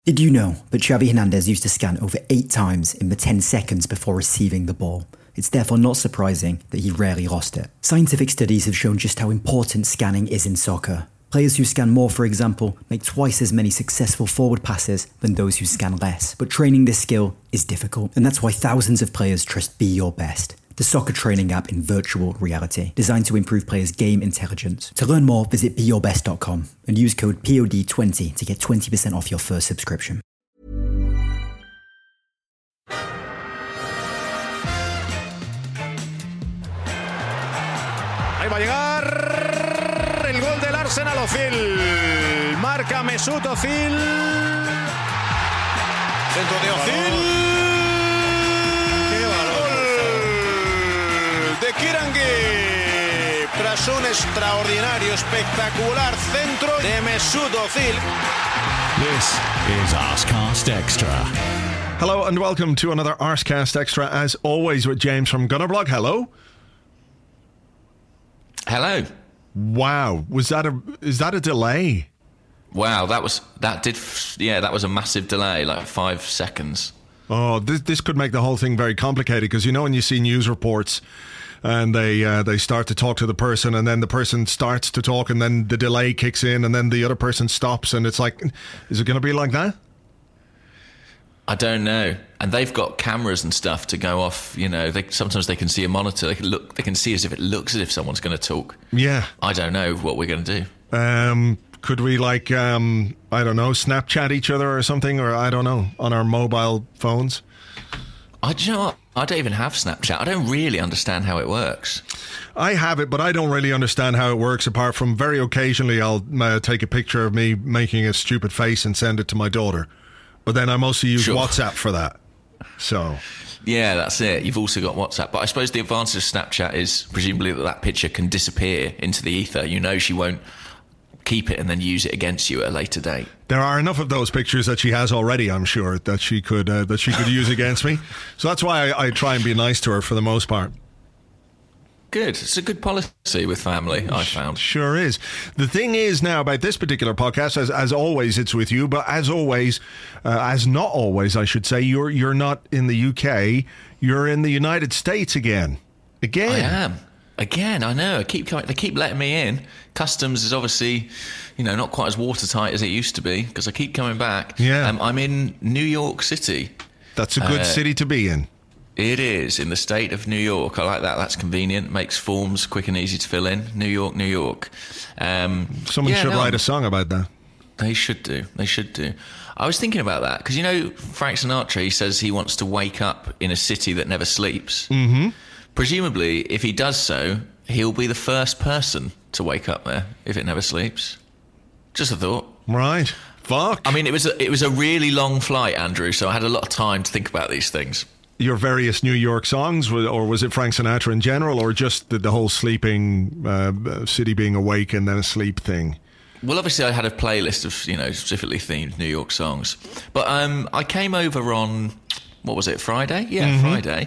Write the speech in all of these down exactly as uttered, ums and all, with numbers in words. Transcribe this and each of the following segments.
Did you know that Xavi Hernandez used to scan over eight times in the ten seconds before receiving the ball? It's therefore not surprising that he rarely lost it. Scientific studies have shown just how important scanning is in soccer. Players who scan more, for example, make twice as many successful forward passes than those who scan less. But training this skill is difficult, and that's why thousands of players trust Be Your Best, the soccer training app in virtual reality, designed to improve players' game intelligence. To learn more, visit be your best dot com and use code P O D twenty to get twenty percent off your first subscription. Ahí va a llegar el gol del Arsenal. Ozil. Marca Mesut Ozil. Centro de Ozil. De Kirangi, tras un extraordinario, espectacular centro de Mesut Ozil. This is Arsecast Extra. Hello and welcome to another Arsecast Extra, as always with James from Gunnerblog. Hello. Hello. Wow, was that a is that a delay? Wow, that was that did yeah, that was a massive delay, like five seconds. Oh, this this could make the whole thing very complicated, because you know when you see news reports and they uh, they start to talk to the person, and then the person starts to talk, and then the delay kicks in, and then the other person stops, and it's like, is it going to be like that? I don't know. And they've got cameras and stuff to go off. You know, they, sometimes they can see a monitor. They can look. They can see as if it looks as if someone's going to talk. Yeah. I don't know what we're going to do. Um, could we like um, I don't know, Snapchat each other or something, or I don't know, on our mobile phones? I do you know what? I don't even have Snapchat. I don't really understand how it works. I have it, but I don't really understand how it works, apart from very occasionally I'll uh, take a picture of me making a stupid face and send it to my daughter. But then I mostly use sure. WhatsApp for that. So, yeah, that's it. You've also got WhatsApp. But I suppose the advantage of Snapchat is presumably that that picture can disappear into the ether. You know she won't keep it and then use it against you at a later date. There are enough of those pictures that she has already, I'm sure, that she could uh, that she could use against me. So that's why I, I try and be nice to her for the most part. Good. It's a good policy with family, I found. Sure is. The thing is now about this particular podcast, as as always, it's with you, but as always, uh, as not always, I should say, you're you're not in the U K, you're in the United States again. Again. I am. Again, I know. I keep coming, they keep letting me in. Customs is obviously, you know, not quite as watertight as it used to be, because I keep coming back. Yeah. Um, I'm in New York City. That's a good uh, city to be in. It is, in the state of New York. I like that. That's convenient. Makes forms quick and easy to fill in. New York, New York. Um, Someone yeah, should no, write a song about that. They should do. They should do. I was thinking about that, because, you know, Frank Sinatra, he says he wants to wake up in a city that never sleeps. Mm-hmm. Presumably, if he does so, he'll be the first person to wake up there if it never sleeps. Just a thought. Right. Fuck. I mean, it was a, it was a really long flight, Andrew, so I had a lot of time to think about these things. Your various New York songs, or was it Frank Sinatra in general, or just the, the whole sleeping, uh, city being awake and then asleep thing? Well, obviously I had a playlist of, you know, specifically themed New York songs. But um, I came over on, what was it, Friday? Yeah, mm-hmm. Friday.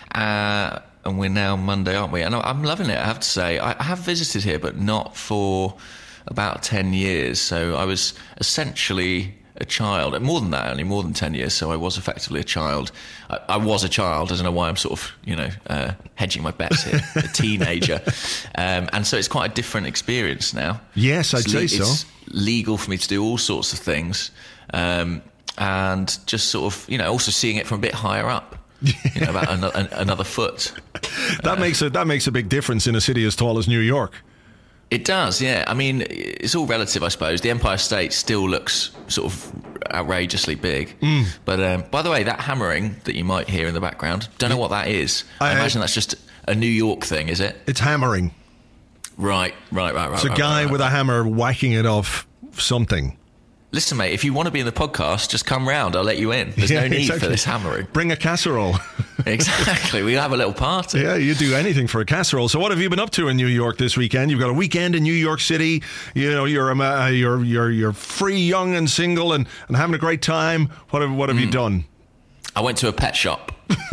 Uh, and we're now Monday, aren't we? And I'm loving it, I have to say. I have visited here, but not for about ten years. So I was essentially a child, more than that, only more than ten years, so I was effectively a child. I, I was a child, I don't know why I'm sort of, you know, uh, hedging my bets here, a teenager. Um, and so it's quite a different experience now. Yes, I'd it's say le- so. It's legal for me to do all sorts of things, um, and just sort of, you know, also seeing it from a bit higher up. You know, about another, another foot. That uh, makes a that makes a big difference in a city as tall as New York. It does, yeah. I mean, it's all relative, I suppose. The Empire State still looks sort of outrageously big. Mm. But um, by the way, that hammering that you might hear in the background, don't know what that is. I, I imagine that's just a New York thing, is it? It's hammering. Right, right, right, right. It's a right, guy right, right, with right. a hammer whacking it off something. Listen, mate, if you want to be in the podcast, just come round. I'll let you in. There's yeah, no need exactly. for this hammering. Bring a casserole. Exactly. We'll have a little party. Yeah, you do anything for a casserole. So what have you been up to in New York this weekend? You've got a weekend in New York City. You know, you're uh, you're you're you're free, young and single and, and having a great time. What have what have mm. you done? I went to a pet shop.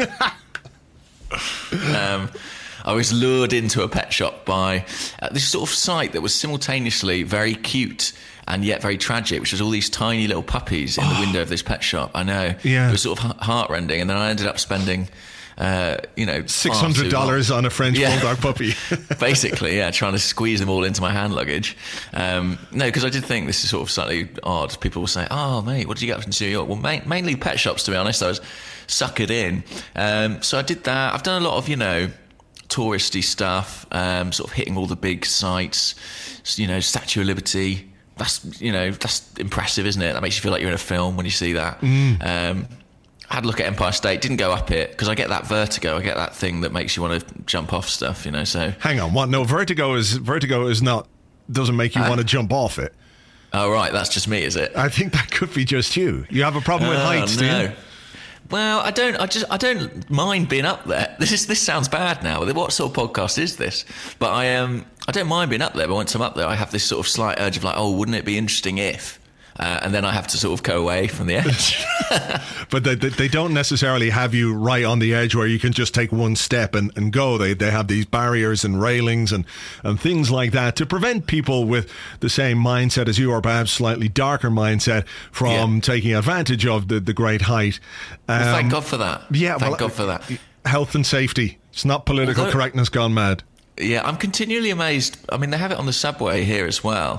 um I was lured into a pet shop by uh, this sort of site that was simultaneously very cute and yet very tragic, which was all these tiny little puppies in oh. the window of this pet shop. I know. Yeah. It was sort of heart-rending, and then I ended up spending... Uh, you know, six hundred dollars on a French yeah. bulldog puppy. Basically, yeah, trying to squeeze them all into my hand luggage. Um, no, because I did think this is sort of slightly odd. People will say, "Oh, mate, what did you get up to New York?" Well, main, mainly pet shops, to be honest. I was suckered in. Um, so I did that. I've done a lot of, you know, touristy stuff, um, sort of hitting all the big sites. You know, Statue of Liberty. That's, you know, that's impressive, isn't it? That makes you feel like you're in a film when you see that. Mm. Um, I had a look at Empire State, didn't go up it because I get that vertigo. I get that thing that makes you want to jump off stuff, you know. So hang on, what? No, vertigo is vertigo is not doesn't make you uh, want to jump off it. Oh right, that's just me, is it? I think that could be just you. You have a problem with uh, heights, no. do you? Well, I don't. I just. I don't mind being up there. This is. This sounds bad now. What sort of podcast is this? But I um. I don't mind being up there. But once I'm up there, I have this sort of slight urge of like, oh, wouldn't it be interesting if? Uh, and then I have to sort of go away from the edge. But they, they don't necessarily have you right on the edge where you can just take one step and, and go. They they have these barriers and railings and, and things like that to prevent people with the same mindset as you, or perhaps slightly darker mindset, from yeah. taking advantage of the, the great height. Um, well, thank God for that. Yeah, thank well, God for that. Health and safety. It's not political Although, correctness gone mad. Yeah, I'm continually amazed. I mean, they have it on the subway here as well.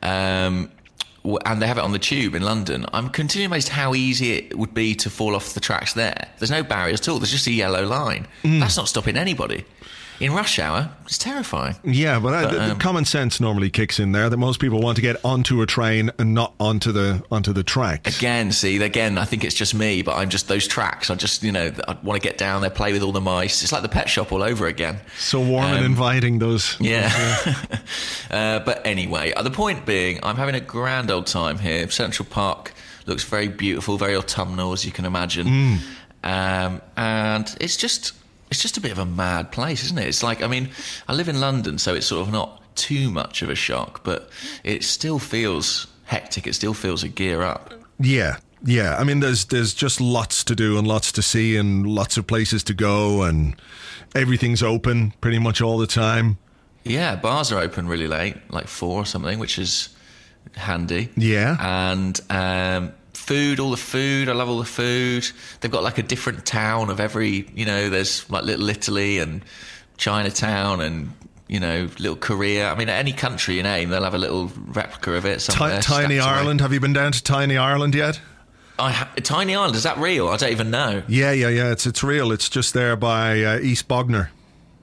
Um and they have it on the tube in London. I'm continually amazed how easy it would be to fall off the tracks there. There's no barriers at all. There's just a yellow line. Mm. That's not stopping anybody. In rush hour, it's terrifying. Yeah, but, but uh, um, the common sense normally kicks in there that most people want to get onto a train and not onto the onto the tracks. Again, see, again, I think it's just me, but I'm just those tracks. I just, you know, I want to get down there, play with all the mice. It's like the pet shop all over again. So warm um, and inviting, those. Yeah. uh, but anyway, the point being, I'm having a grand old time here. Central Park looks very beautiful, very autumnal, as you can imagine. Mm. Um, and it's just... It's just a bit of a mad place, isn't it? It's like, I mean, I live in London, so it's sort of not too much of a shock, but it still feels hectic. It still feels a gear up. Yeah, yeah. I mean, there's there's just lots to do and lots to see and lots of places to go, and everything's open pretty much all the time. Yeah, bars are open really late, like four or something, which is handy. Yeah. And... um food, all the food, I love all the food. They've got like a different town of every, you know, there's like Little Italy and Chinatown and, you know, Little Korea. I mean, any country you name, they'll have a little replica of it somewhere. T- Tiny Ireland. Away. Have you been down to Tiny Ireland yet? I ha- Tiny Ireland, is that real? I don't even know. Yeah, yeah, yeah, it's it's real. It's just there by uh, East Bognor.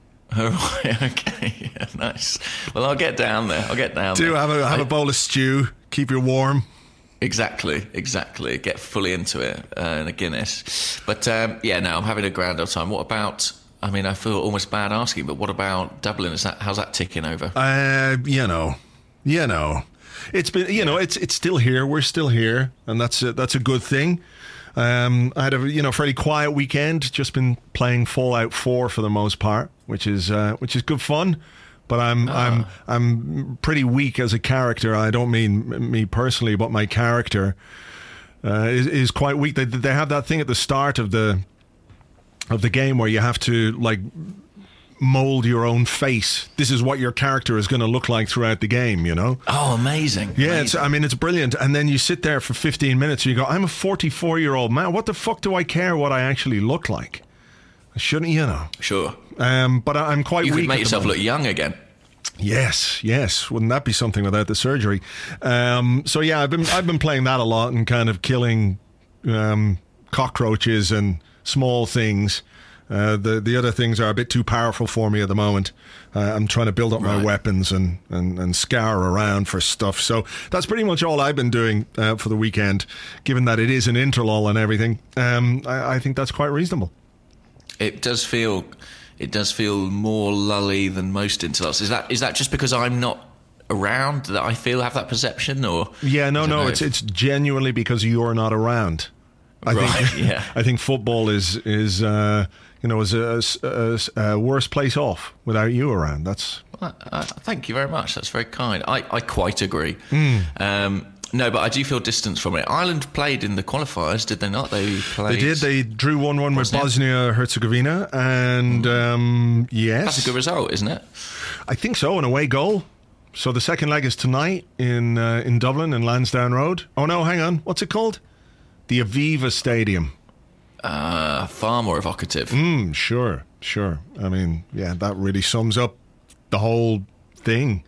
Oh, right, okay, yeah, nice. Well, I'll get down there. I'll get down Do there. have a have I- a bowl of stew, keep you warm. Exactly, exactly. Get fully into it uh, in a Guinness. But um, yeah, no, I'm having a grand old time. What about, I mean, I feel almost bad asking, but what about Dublin? Is that, how's that ticking over? Uh, you know, you know, it's been, you yeah. know, it's it's still here. We're still here, and that's a, that's a good thing. Um, I had a you know fairly quiet weekend. Just been playing Fallout four for the most part, which is uh, which is good fun. But I'm ah. I'm I'm pretty weak as a character. I don't mean me personally, but my character uh, is is quite weak. They they have that thing at the start of the of the game where you have to like mold your own face. This is what your character is going to look like throughout the game. You know? Oh, amazing! Yeah, amazing. It's, I mean it's brilliant. And then you sit there for fifteen minutes and you go, I'm a forty-four year old man. What the fuck do I care what I actually look like? I shouldn't, you know? Sure. Um, but I'm quite you weak. You could make yourself look young again. Yes, yes. Wouldn't that be something without the surgery? Um, so yeah, I've been I've been playing that a lot and kind of killing um, cockroaches and small things. Uh, the the other things are a bit too powerful for me at the moment. Uh, I'm trying to build up right. my weapons and, and, and scour around for stuff. So that's pretty much all I've been doing uh, for the weekend. Given that it is an interlull and everything, um, I, I think that's quite reasonable. It does feel, it does feel more lully than most interlulls. Is that is that just because I'm not around that I feel have that perception, or? Yeah, no, no. It's it's genuinely because you're not around. I right. think, yeah. I think football is is uh, you know is a, a, a worse place off without you around. That's. Well, uh, thank you very much. That's very kind. I, I quite agree. Mm. Um, No, but I do feel distance from it. Ireland played in the qualifiers, did they not? They played. They did. They drew one one with Bosnia Herzegovina, and um, yes, that's a good result, isn't it? I think so. An away goal. So the second leg is tonight in uh, in Dublin, in Lansdowne Road. Oh no, hang on. What's it called? The Aviva Stadium. Uh, far more evocative. Mm, sure, sure. I mean, yeah, that really sums up the whole thing.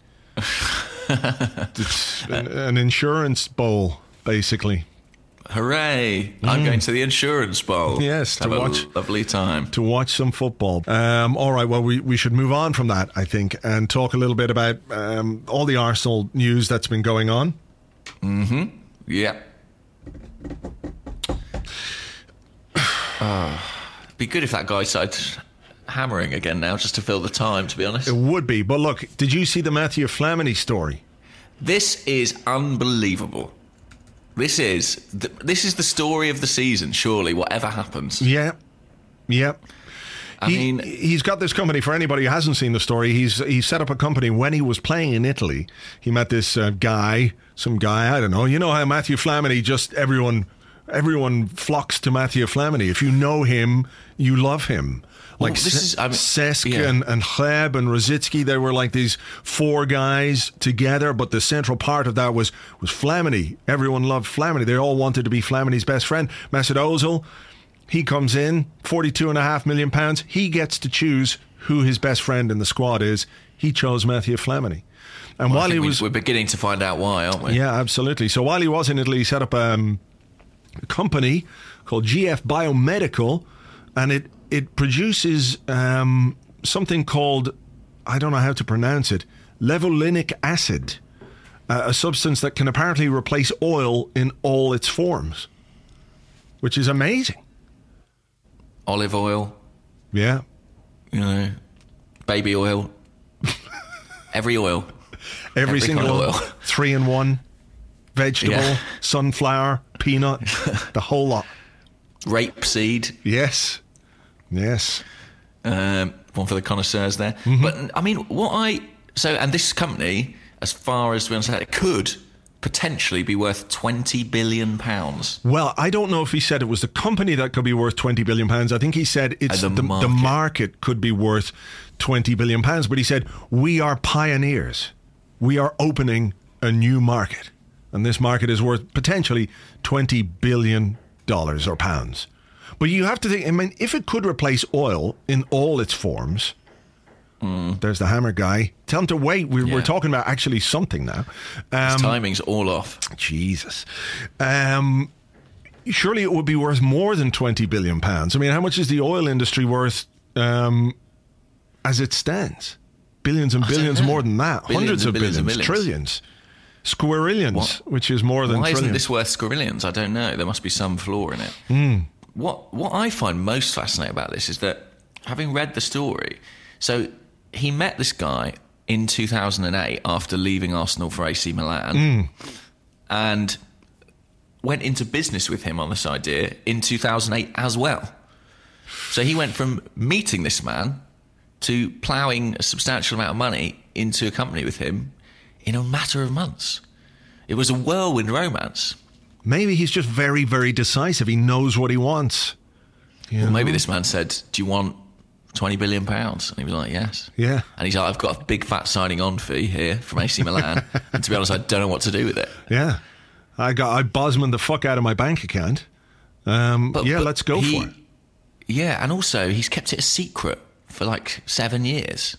It's an, an insurance bowl, basically. Hooray! Mm. I'm going to the insurance bowl. Yes, to to have watch a lovely time. To watch some football. Um, all right, well, we, we should move on from that, I think, and talk a little bit about um, all the Arsenal news that's been going on. Mm-hmm. Yeah. Oh, be good if that guy started hammering again now, just to fill the time, to be honest. It would be. But look, did you see the Matthew Flamini story? This is unbelievable. This is the, this is the story of the season, surely, whatever happens. Yeah. Yeah. I he, mean, he's got this company. For anybody who hasn't seen the story, he's he set up a company when he was playing in Italy. He met this uh, guy, some guy, I don't know. You know how Matthew Flamini, just everyone... Everyone flocks to Matthew Flamini. If you know him, you love him. Like well, this is, I mean, Cesc yeah. and, and Hleb and Rosicki, they were like these four guys together, but the central part of that was, was Flamini. Everyone loved Flamini. They all wanted to be Flamini's best friend. Mesut Ozil, he comes in, forty-two and a half million pounds. He gets to choose who his best friend in the squad is. He chose Matthew Flamini. And well, while he was... We're beginning to find out why, aren't we? Yeah, absolutely. So while he was in Italy, he set up... Um, a company called G F Biomedical, and it it produces um, something called, I don't know how to pronounce it, levulinic acid, uh, a substance that can apparently replace oil in all its forms, which is amazing. Olive oil, yeah, you know, baby oil, every oil, every, every single kind of oil, three in one. Vegetable, yeah. sunflower, peanut, the whole lot. Rapeseed. Yes. Yes. Um, one for the connoisseurs there. Mm-hmm. But, I mean, what I... So, and this company, as far as we understand, it could potentially be worth twenty billion pounds. Well, I don't know if he said it was the company that could be worth twenty billion pounds. I think he said it's uh, the, the, market. the market could be worth twenty billion pounds. But he said, we are pioneers. We are opening a new market. And this market is worth potentially twenty billion dollars or pounds. But you have to think, I mean, if it could replace oil in all its forms, mm. there's the hammer guy. Tell him to wait. We're, yeah. we're talking about actually something now. Um, His timing's all off. Jesus. Um, surely it would be worth more than twenty billion pounds. I mean, how much is the oil industry worth um, as it stands? Billions and billions more than that. Billions Hundreds of billions billions, billions. trillions. Squarillions, what? Which is more than Why trillion. isn't this worth squarillions? I don't know. There must be some flaw in it. Mm. What What I find most fascinating about this is that, having read the story, so he met this guy in two thousand eight after leaving Arsenal for A C Milan, mm. and went into business with him on this idea in two thousand eight as well. So he went from meeting this man to ploughing a substantial amount of money into a company with him in a matter of months. It was a whirlwind romance. Maybe he's just very, very decisive. He knows what he wants. Well, know? Maybe this man said, do you want twenty billion pounds? And he was like, yes. Yeah. And he's like, I've got a big fat signing on fee here from A C Milan. And to be honest, I don't know what to do with it. Yeah. I got I Bosman the fuck out of my bank account. Um, but, yeah, but let's go he, for it. Yeah, and also he's kept it a secret for like seven years.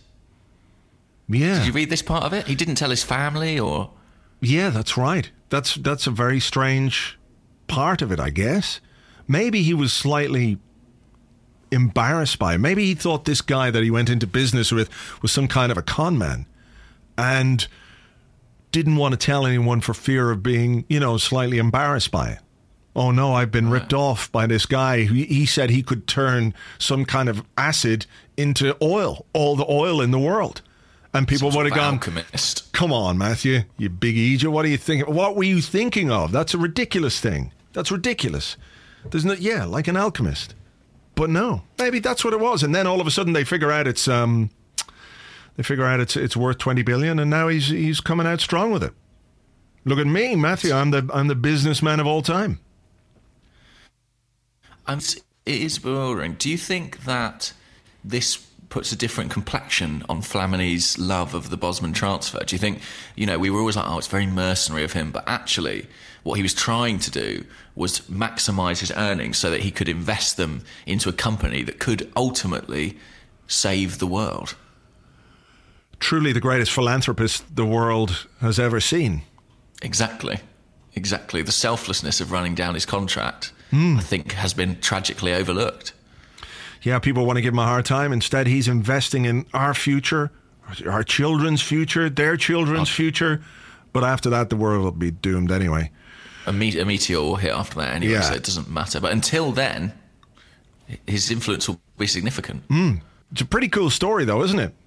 Yeah. Did you read this part of it? He didn't tell his family or... Yeah, that's right. That's that's a very strange part of it, I guess. Maybe he was slightly embarrassed by it. Maybe he thought this guy that he went into business with was some kind of a con man and didn't want to tell anyone for fear of being, you know, slightly embarrassed by it. Oh, no, I've been ripped off by this guy. He, he said he could turn some kind of acid into oil, all the oil in the world. And people would have gone, alchemist. Come on, Matthew, you big idiot. What are you thinking? What were you thinking of? That's a ridiculous thing. That's ridiculous. There's no, yeah, like an alchemist. But no, maybe that's what it was. And then all of a sudden they figure out it's um, they figure out it's it's worth twenty billion, and now he's he's coming out strong with it. Look at me, Matthew. I'm the I'm the businessman of all time. I'm, it is bewildering. Do you think that this puts a different complexion on Flamini's love of the Bosman transfer? Do you think, you know, we were always like, oh, it's very mercenary of him, but actually what he was trying to do was maximise his earnings so that he could invest them into a company that could ultimately save the world? Truly the greatest philanthropist the world has ever seen. Exactly. Exactly. The selflessness of running down his contract, mm. I think, has been tragically overlooked. Yeah, people want to give him a hard time. Instead, he's investing in our future, our children's future, their children's oh. future. But after that, the world will be doomed anyway. A, me- a meteor will hit after that anyway, yeah. so it doesn't matter. But until then, his influence will be significant. Mm. It's a pretty cool story, though, isn't it?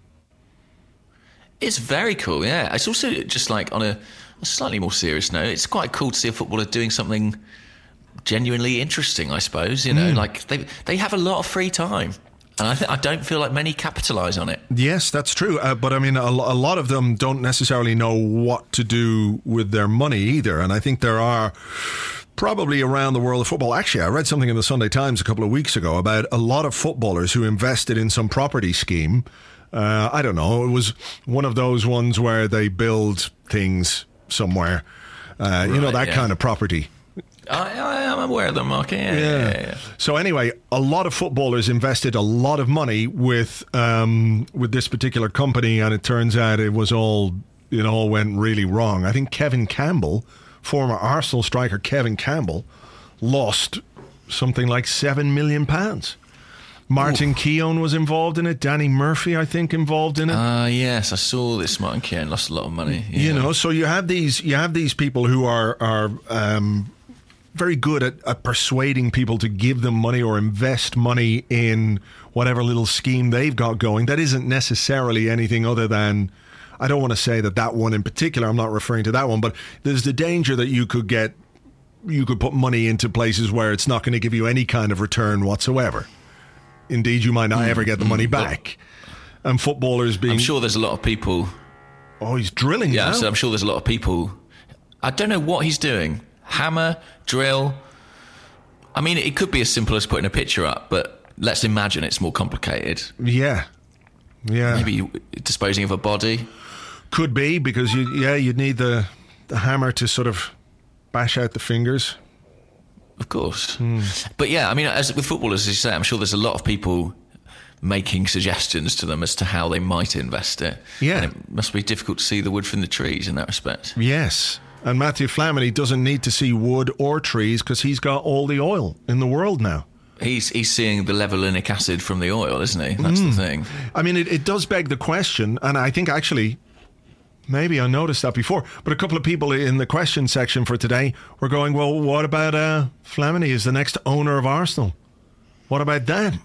It's very cool, yeah. It's also just like on a, a slightly more serious note, it's quite cool to see a footballer doing something genuinely interesting, I suppose. You know, mm. like they they have a lot of free time, and I th- I don't feel like many capitalise on it. Yes, that's true. Uh, but I mean, a, a lot of them don't necessarily know what to do with their money either. And I think there are probably around the world of football. Actually, I read something in the Sunday Times a couple of weeks ago about a lot of footballers who invested in some property scheme. Uh, I don't know. It was one of those ones where they build things somewhere. Uh, right, you know, that yeah. kind of property. I, I am aware of the market. Yeah, yeah. Yeah, yeah. So anyway, a lot of footballers invested a lot of money with um, with this particular company, and it turns out it was all it all went really wrong. I think Kevin Campbell, former Arsenal striker Kevin Campbell, lost something like seven million pounds. Martin Ooh. Keown was involved in it. Danny Murphy, I think, involved in it. Ah, uh, yes, I saw this. Martin Keown lost a lot of money. Yeah. You know, so you have these you have these people who are are um, very good at, at persuading people to give them money or invest money in whatever little scheme they've got going. That isn't necessarily anything other than, I don't want to say that that one in particular, I'm not referring to that one, but there's the danger that you could get, you could put money into places where it's not going to give you any kind of return whatsoever. Indeed, you might not mm, ever get the money mm, back. And footballers being... I'm sure there's a lot of people... Oh, he's drilling Yeah, now. so I'm sure there's a lot of people... I don't know what he's doing. Hammer, drill... I mean, it could be as simple as putting a picture up, but let's imagine it's more complicated. Yeah. Yeah. Maybe disposing of a body. Could be, because, you, yeah, you'd need the, the hammer to sort of bash out the fingers. Of course. Mm. But yeah, I mean, as with footballers, as you say, I'm sure there's a lot of people making suggestions to them as to how they might invest it. Yeah. And it must be difficult to see the wood from the trees in that respect. Yes. And Matthew Flamini doesn't need to see wood or trees because he's got all the oil in the world now. He's he's seeing the levulinic acid from the oil, isn't he? That's mm. the thing. I mean, it, it does beg the question, and I think actually... Maybe I noticed that before, but a couple of people in the question section for today were going, well, what about uh, Flamini is the next owner of Arsenal? What about that?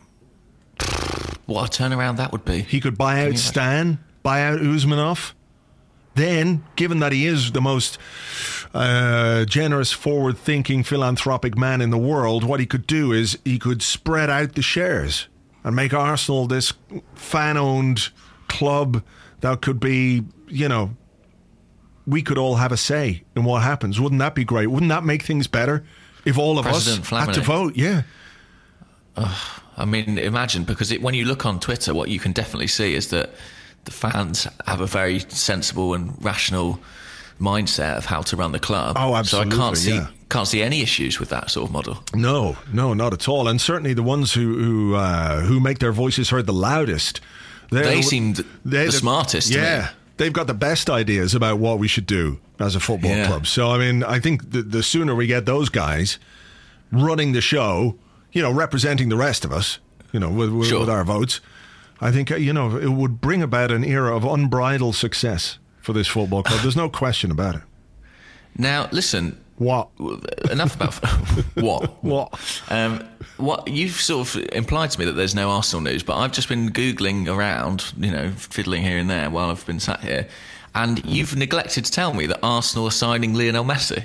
What a turnaround that would be. He could buy out Stan, buy out Usmanov. Then, given that he is the most uh, generous, forward-thinking, philanthropic man in the world, what he could do is he could spread out the shares and make Arsenal this fan-owned club that could be... You know, we could all have a say in what happens. Wouldn't that be great? Wouldn't that make things better if all of President us Flamini. had to vote? Yeah. Uh, I mean, imagine, because it, when you look on Twitter, what you can definitely see is that the fans have a very sensible and rational mindset of how to run the club. Oh, absolutely. So I can't see yeah. can't see any issues with that sort of model. No, no, not at all. And certainly the ones who who, uh, who make their voices heard the loudest. They seemed the, the smartest. Yeah. To me. They've got the best ideas about what we should do as a football yeah. club. So, I mean, I think the, the sooner we get those guys running the show, you know, representing the rest of us, you know, with, with, sure. with our votes, I think, you know, it would bring about an era of unbridled success for this football club. There's no question about it. Now, listen. What? Enough about what? What? Um, what you've sort of implied to me that there's no Arsenal news, but I've just been Googling around, you know, fiddling here and there while I've been sat here, and you've neglected to tell me that Arsenal are signing Lionel Messi.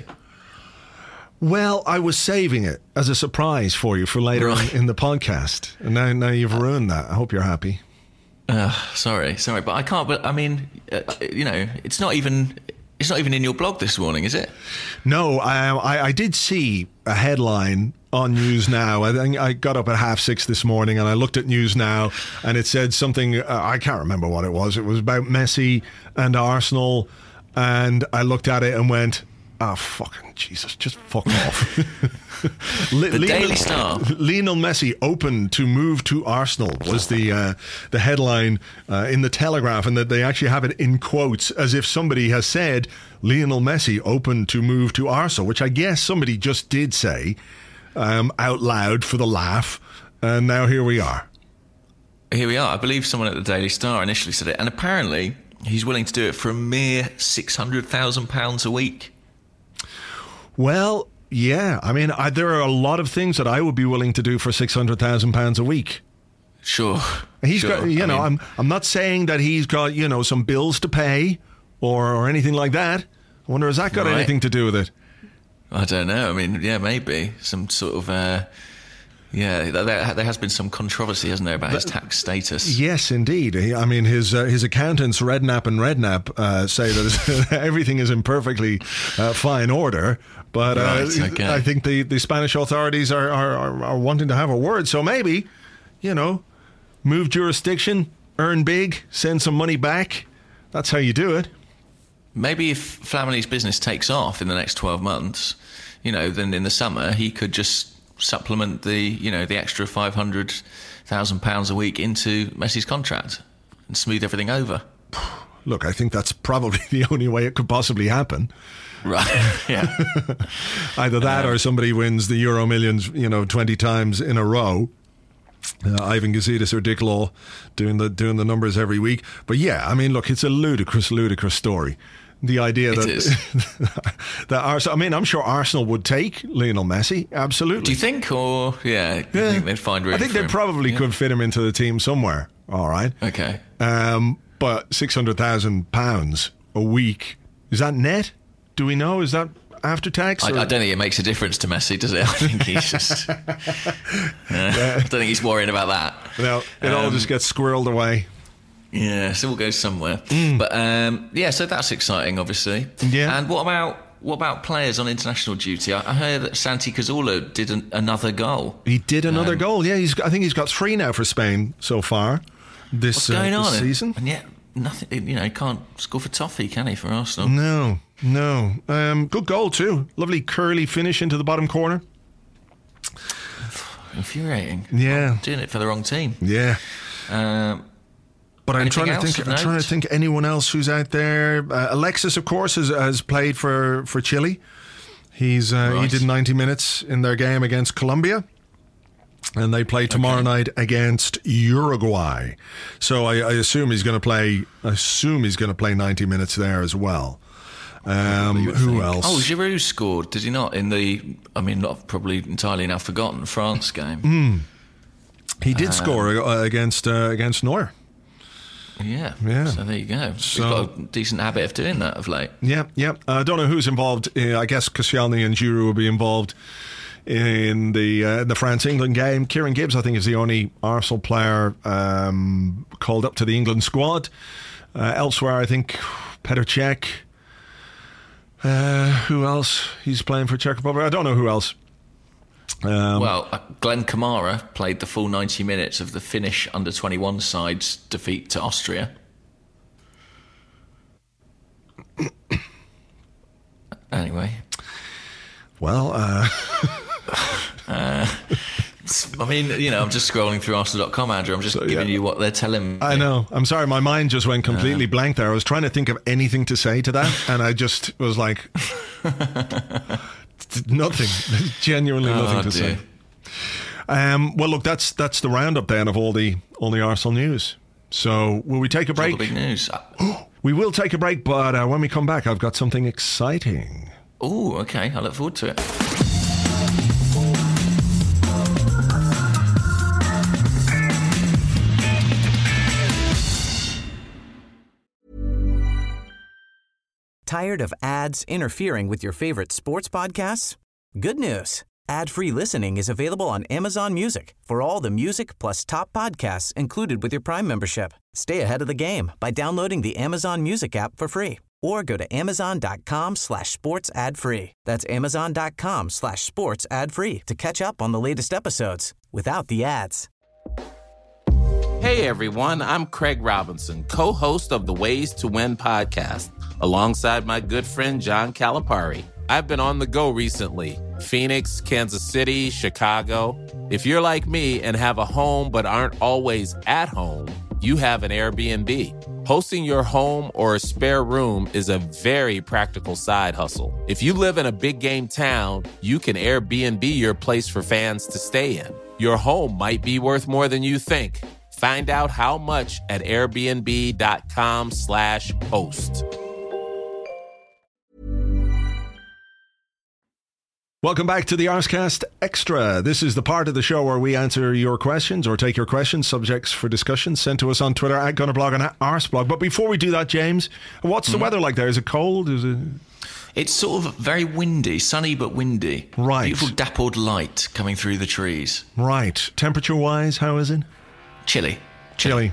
Well, I was saving it as a surprise for you for later right. on in the podcast, and now, now you've ruined that. I hope you're happy. Uh, sorry, sorry, but I can't. But I mean, uh, you know, it's not even It's not even in your blog this morning, is it? No, I, I, I did see a headline on News Now. I think I got up at half six this morning and I looked at News Now and it said something, uh, I can't remember what it was. It was about Messi and Arsenal, and I looked at it and went, oh, fucking Jesus, just fuck off. The Lionel, Daily Star. Lionel Messi open to move to Arsenal was the uh, the headline uh, in the Telegraph, and that they actually have it in quotes as if somebody has said Lionel Messi open to move to Arsenal, which I guess somebody just did say um, out loud for the laugh, and now here we are. Here we are. I believe someone at the Daily Star initially said it, and apparently he's willing to do it for a mere six hundred thousand pounds a week. Well, yeah. I mean, I, there are a lot of things that I would be willing to do for six hundred thousand pounds a week. Sure. He's sure. got, you I know, mean, I'm I'm not saying that he's got, you know, some bills to pay or, or anything like that. I wonder, has that got Right. anything to do with it? I don't know. I mean, yeah, maybe some sort of. Uh, yeah, there, there has been some controversy, hasn't there, about his tax status? Yes, indeed. He, I mean, his uh, his accountants, Redknapp and Redknapp, uh, say that everything is in perfectly uh, fine order. But uh, Right, okay. I think the, the Spanish authorities are, are, are, are wanting to have a word. So maybe, you know, move jurisdiction, earn big, send some money back. That's how you do it. Maybe if Flamini's business takes off in the next twelve months, you know, then in the summer he could just supplement the, you know, the extra five hundred thousand pounds a week into Messi's contract and smooth everything over. Look, I think that's probably the only way it could possibly happen. Right. Yeah. Either that um, or somebody wins the Euro Millions, you know, twenty times in a row. Uh, Ivan Gazidis or Dick Law doing the doing the numbers every week. But yeah, I mean, look, it's a ludicrous, ludicrous story. The idea It that is. that Arsenal, I mean, I'm sure Arsenal would take Lionel Messi. Absolutely. Do you think, or yeah, do you Yeah. think they'd find room I think for they him? probably Yeah. could fit him into the team somewhere. All right. Okay. Um, but six hundred thousand pounds a week, is that net? Do we know? Is that after tax? I, or- I don't think it makes a difference to Messi, does it? I think he's just. Uh, I don't think he's worrying about that. No, it all Um, just gets squirreled away. Yeah, it all goes somewhere. But um, yeah, so that's exciting, obviously. Yeah. And what about what about players on international duty? I, I heard that Santi Cazorla did an, another goal. He did another Um, goal. Yeah, he's. I think he's got three now for Spain so far this, What's going uh, this on? season. And yet, nothing. You know, he can't score for toffee, can he, for Arsenal? No, no. Um, good goal too. Lovely curly finish into the bottom corner. Infuriating. Yeah, Doing it for the wrong team. yeah. Um, But I'm Anything trying to else think. of I'm trying note? to think anyone else who's out there. Uh, Alexis, of course, has, has played for for Chile. He's uh, he Right. did ninety minutes in their game against Colombia, and they play tomorrow Okay. night against Uruguay. So I, I assume he's going to play. I assume he's going to play ninety minutes there as well. Um, you would who think. else? Oh, Giroud scored, did he not? In the, I mean, not probably entirely now forgotten France game. Mm. he did um, score uh, against uh, against Neuer. Yeah. Yeah. So there you go. So- We've got a decent habit of doing that of late. Yeah, yeah. I uh, don't know who's involved. Uh, I guess Koscielny and Giroud will be involved in the uh, the France-England game. Kieran Gibbs, I think, is the only Arsenal player um, called up to the England squad. Uh, elsewhere, I think Petr Cech. Uh, who else? He's playing for Czech Republic. I don't know who else. Um, Well, uh, Glenn Kamara played the full ninety minutes of the Finnish under twenty-one side's defeat to Austria. Anyway. well, uh, I mean, you know, I'm just scrolling through Arsenal dot com, Andrew. I'm just So, giving yeah. you what they're telling me. I know. I'm sorry. My mind just went completely blank there. I was trying to think of anything to say to that, and I just was like, nothing. Genuinely nothing Oh, to dear. say. Um, well, look, that's that's the roundup then of all the all the Arsenal news. So will we take a All the break? big news. We will take a break, but uh, when we come back, I've got something exciting. Oh, okay. I look forward to it. Tired of ads interfering with your favorite sports podcasts? Good news. Ad-free listening is available on Amazon Music for all the music plus top podcasts included with your Prime membership. Stay ahead of the game by downloading the Amazon Music app for free or go to amazon.com slash sports ad free. That's amazon.com slash sports ad free to catch up on the latest episodes without the ads. Hey everyone, I'm Craig Robinson, co-host of the Ways to Win podcast, alongside my good friend John Calipari. I've been on the go recently. Phoenix, Kansas City, Chicago. If you're like me and have a home but aren't always at home, you have an Airbnb. Hosting your home or a spare room is a very practical side hustle. If you live in a big game town, you can Airbnb your place for fans to stay in. Your home might be worth more than you think. Find out how much at airbnb.com slash host. Welcome back to the Arscast Extra. This is the part of the show where we answer your questions or take your questions, subjects for discussion, sent to us on Twitter at Gunnerblog and at Arsblog. But before we do that, James, what's the mm. weather like there? Is it cold? Is it... It's sort of very windy, sunny but windy. Right. Beautiful dappled light coming through the trees. Right. Temperature-wise, how is it? Chilly. Chilly.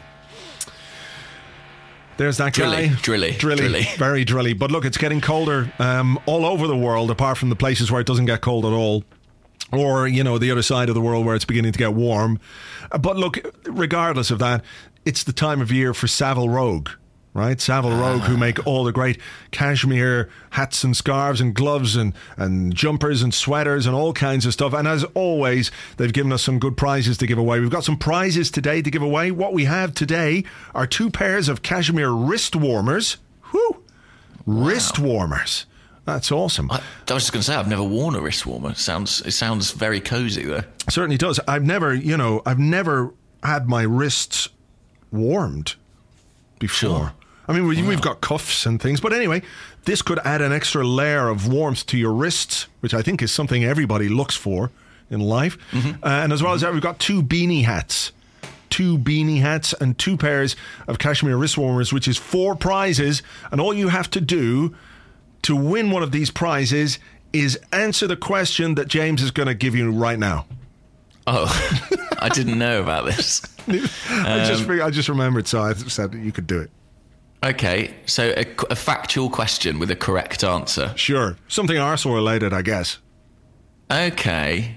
There's that drilly, guy. Drilly. Drilly. Drilly. Very drilly. But look, it's getting colder um, all over the world, apart from the places where it doesn't get cold at all. Or, you know, the other side of the world where it's beginning to get warm. But look, regardless of that, it's the time of year for Savile Rogue. Right? Savile Rogue, who make all the great cashmere hats and scarves and gloves and, and jumpers and sweaters and all kinds of stuff. And as always, they've given us some good prizes to give away. We've got some prizes today to give away. What we have today are two pairs of cashmere wrist warmers. Whew! Wow. Wrist warmers. That's awesome. I, I was just going to say, I've never worn a wrist warmer. It sounds, it sounds very cozy, though. It certainly does. I've never, you know, I've never had my wrists warmed before. Sure. I mean, we, wow. we've got cuffs and things, but anyway, this could add an extra layer of warmth to your wrists, which I think is something everybody looks for in life. Mm-hmm. Uh, and as well as that, we've got two beanie hats. Two beanie hats and two pairs of cashmere wrist warmers, which is four prizes. And all you have to do to win one of these prizes is answer the question that James is going to give you right now. Oh, I didn't know about this. I just figured, I just remembered, so I said that you could do it. Okay, so a, a factual question with a correct answer. Sure. Something Arsenal related, I guess. Okay.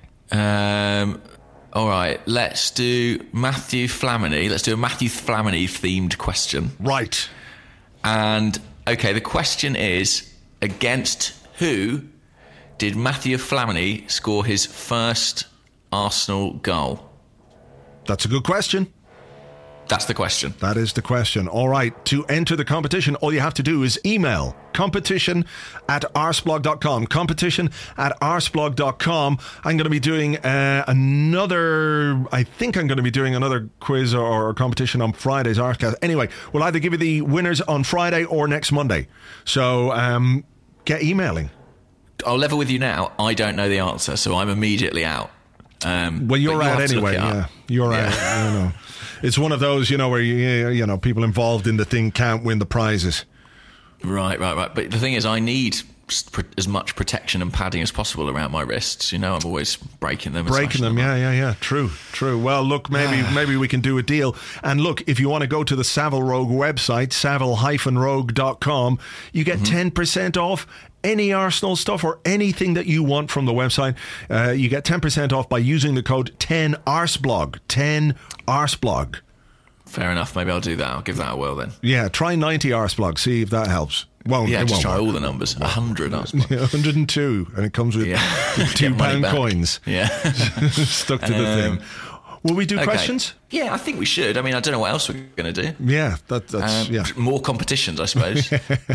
Um, all right, let's do Matthew Flamini. Let's do a Matthew Flamini themed question. Right. And, okay, the question is, against who did Matthew Flamini score his first Arsenal goal? That's a good question. That's the question. That is the question. All right. To enter the competition, all you have to do is email competition at arsblog dot com. Competition at arsblog dot com. I'm going to be doing uh, another, I think I'm going to be doing another quiz or, or competition on Friday's Arscast. Anyway, we'll either give you the winners on Friday or next Monday. So um, get emailing. I'll level with you now. I don't know the answer, so I'm immediately out. Um, well, you're out anyway. Yeah, you're yeah. out. You know. It's one of those, you know, where you, you know, people involved in the thing can't win the prizes. Right, right, right. But the thing is, I need as much protection and padding as possible around my wrists. You know, I'm always breaking them. Breaking them, them yeah, yeah, yeah. True, true. Well, look, maybe maybe we can do a deal. And look, if you want to go to the Savile Rogue website, savile dash rogue dot com, you get mm-hmm. ten percent off any Arsenal stuff or anything that you want from the website. Uh, you get ten percent off by using the code ten arsblog. ten arsblog. Fair enough. Maybe I'll do that. I'll give that a whirl then. Yeah, try ninety arsblog. See if that helps. Won't, yeah, it just won't try work. all the numbers. one hundred arsblog. Yeah, one hundred and two. And it comes with yeah. two pound coins. Yeah. Stuck to the um, thing. Will we do okay. questions? Yeah, I think we should. I mean, I don't know what else we're going to do. Yeah, that, that's... Um, yeah. More competitions, I suppose.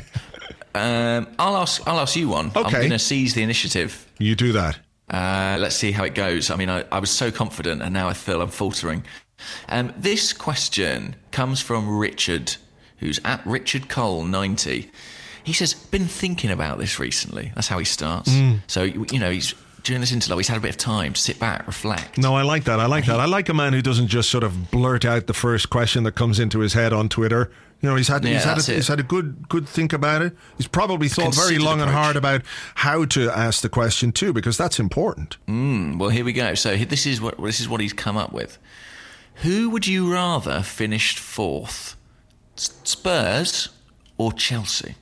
um, I'll ask I'll ask you one. Okay. I'm going to seize the initiative. You do that. Uh, let's see how it goes. I mean, I, I was so confident and now I feel I'm faltering. Um, this question comes from Richard, who's at Richard Cole ninety. He says, been thinking about this recently. That's how he starts. Mm. So, you know, he's during this interlude, he's had a bit of time to sit back, reflect. No, I like that. I like that. I like a man who doesn't just sort of blurt out the first question that comes into his head on Twitter. You know, he's had yeah, he's had a, he's had a good good think about it. He's probably thought Considered very long approach. and hard about how to ask the question too, because that's important. Mm, well, here we go. So this is what this is what he's come up with. Who would you rather finished fourth, Spurs or Chelsea?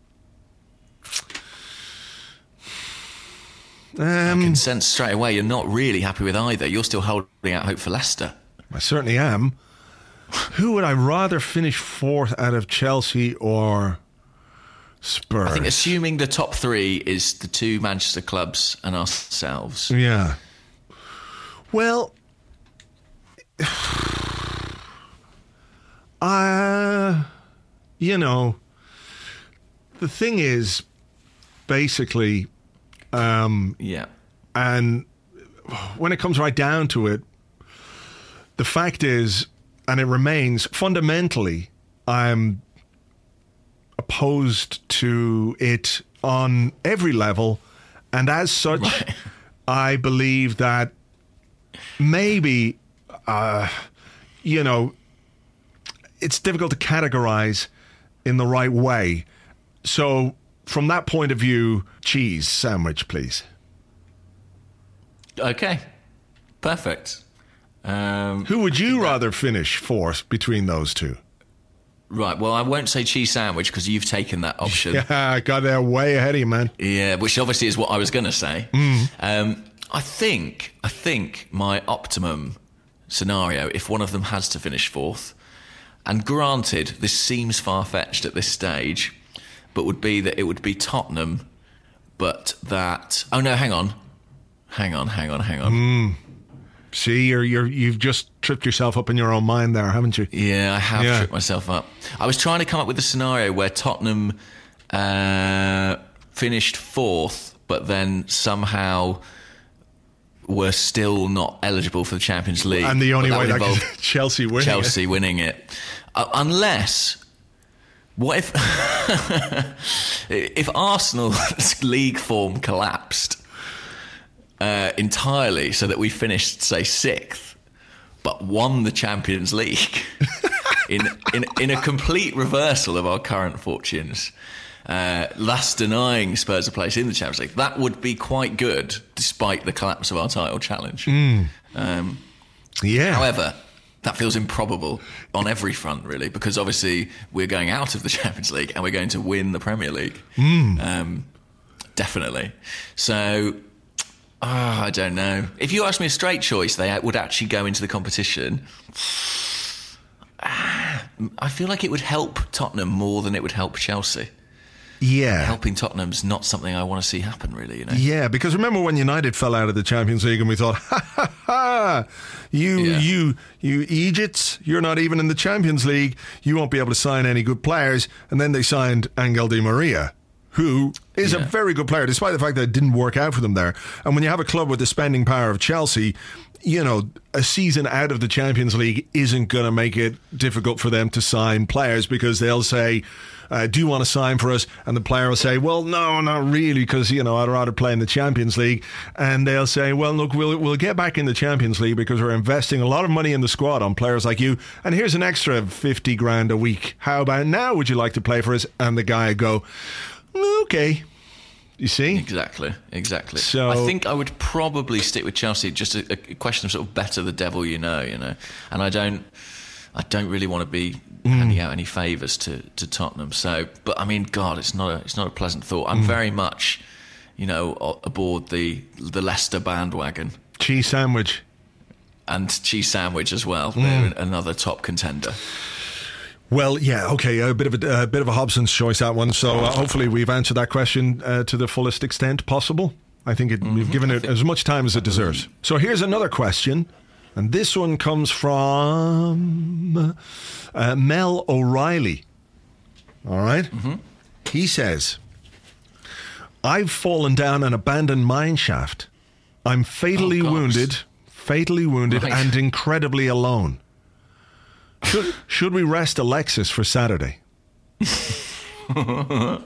Um, I can sense straight away you're not really happy with either. You're still holding out hope for Leicester. I certainly am. Who would I rather finish fourth out of, Chelsea or Spurs? I think assuming the top three is the two Manchester clubs and ourselves. Yeah. Well, uh, you know, the thing is, basically, um, yeah. And when it comes right down to it, the fact is, and it remains, fundamentally, I'm opposed to it on every level. And as such, right. I believe that maybe, uh, you know, it's difficult to categorize in the right way. So from that point of view, cheese sandwich, please. Okay, perfect. Um, Who would you rather finish fourth between those two? Right, well, I won't say cheese sandwich because you've taken that option. Yeah, I got there way ahead of you, man. Yeah, which obviously is what I was going to say. Mm. Um, I think, I think my optimum scenario, if one of them has to finish fourth, and granted, this seems far-fetched at this stage, but would be that it would be Tottenham, but that... Oh, no, hang on. Hang on, hang on, hang on. Mm. See, you're, you're, you've just tripped yourself up in your own mind there, haven't you? Yeah, I have yeah. tripped myself up. I was trying to come up with a scenario where Tottenham uh, finished fourth, but then somehow were still not eligible for the Champions League. And the only that way that involve could Chelsea winning Chelsea it. winning it. Uh, unless... What if... if Arsenal's league form collapsed... Uh, entirely, so that we finished, say, sixth, but won the Champions League in, in in a complete reversal of our current fortunes, uh, thus denying Spurs a place in the Champions League. That would be quite good, despite the collapse of our title challenge. Mm. Um, yeah. However, that feels improbable on every front, really, because obviously we're going out of the Champions League and we're going to win the Premier League. Mm. Um, definitely. So... Oh, I don't know. If you asked me a straight choice, they would actually go into the competition. I feel like it would help Tottenham more than it would help Chelsea. Yeah. Helping Tottenham's not something I want to see happen, really, you know? Yeah, because remember when United fell out of the Champions League and we thought, ha ha ha, you, yeah. you, you Egypts, you're not even in the Champions League. You won't be able to sign any good players. And then they signed Angel Di Maria, who is yeah. a very good player, despite the fact that it didn't work out for them there. And when you have a club with the spending power of Chelsea, you know, a season out of the Champions League isn't going to make it difficult for them to sign players, because they'll say, uh, do you want to sign for us? And the player will say, well, no, not really, because, you know, I'd rather play in the Champions League. And they'll say, well, look, we'll, we'll get back in the Champions League because we're investing a lot of money in the squad on players like you. And here's an extra fifty grand a week. How about now? Would you like to play for us? And the guy would go, okay. You see? Exactly, exactly. So, I think I would probably stick with Chelsea, just a, a question of sort of better the devil you know, you know. And I don't I don't really want to be mm. handing out any favours to, to Tottenham. So, but I mean, God, it's not a it's not a pleasant thought. I'm mm. very much, you know, aboard the the Leicester bandwagon. Cheese sandwich. And cheese sandwich as well. Mm. They're another top contender. Well, yeah, okay, a bit of a, a bit of a Hobson's choice, that one. So uh, hopefully we've answered that question uh, to the fullest extent possible. I think it, mm-hmm. we've given it as much time as it deserves. So here's another question, and this one comes from uh, Mel O'Reilly. All right? Mm-hmm. He says, I've fallen down an abandoned mine shaft. I'm fatally oh, wounded, fatally wounded right. and incredibly alone. Should, should we rest Alexis for Saturday? uh,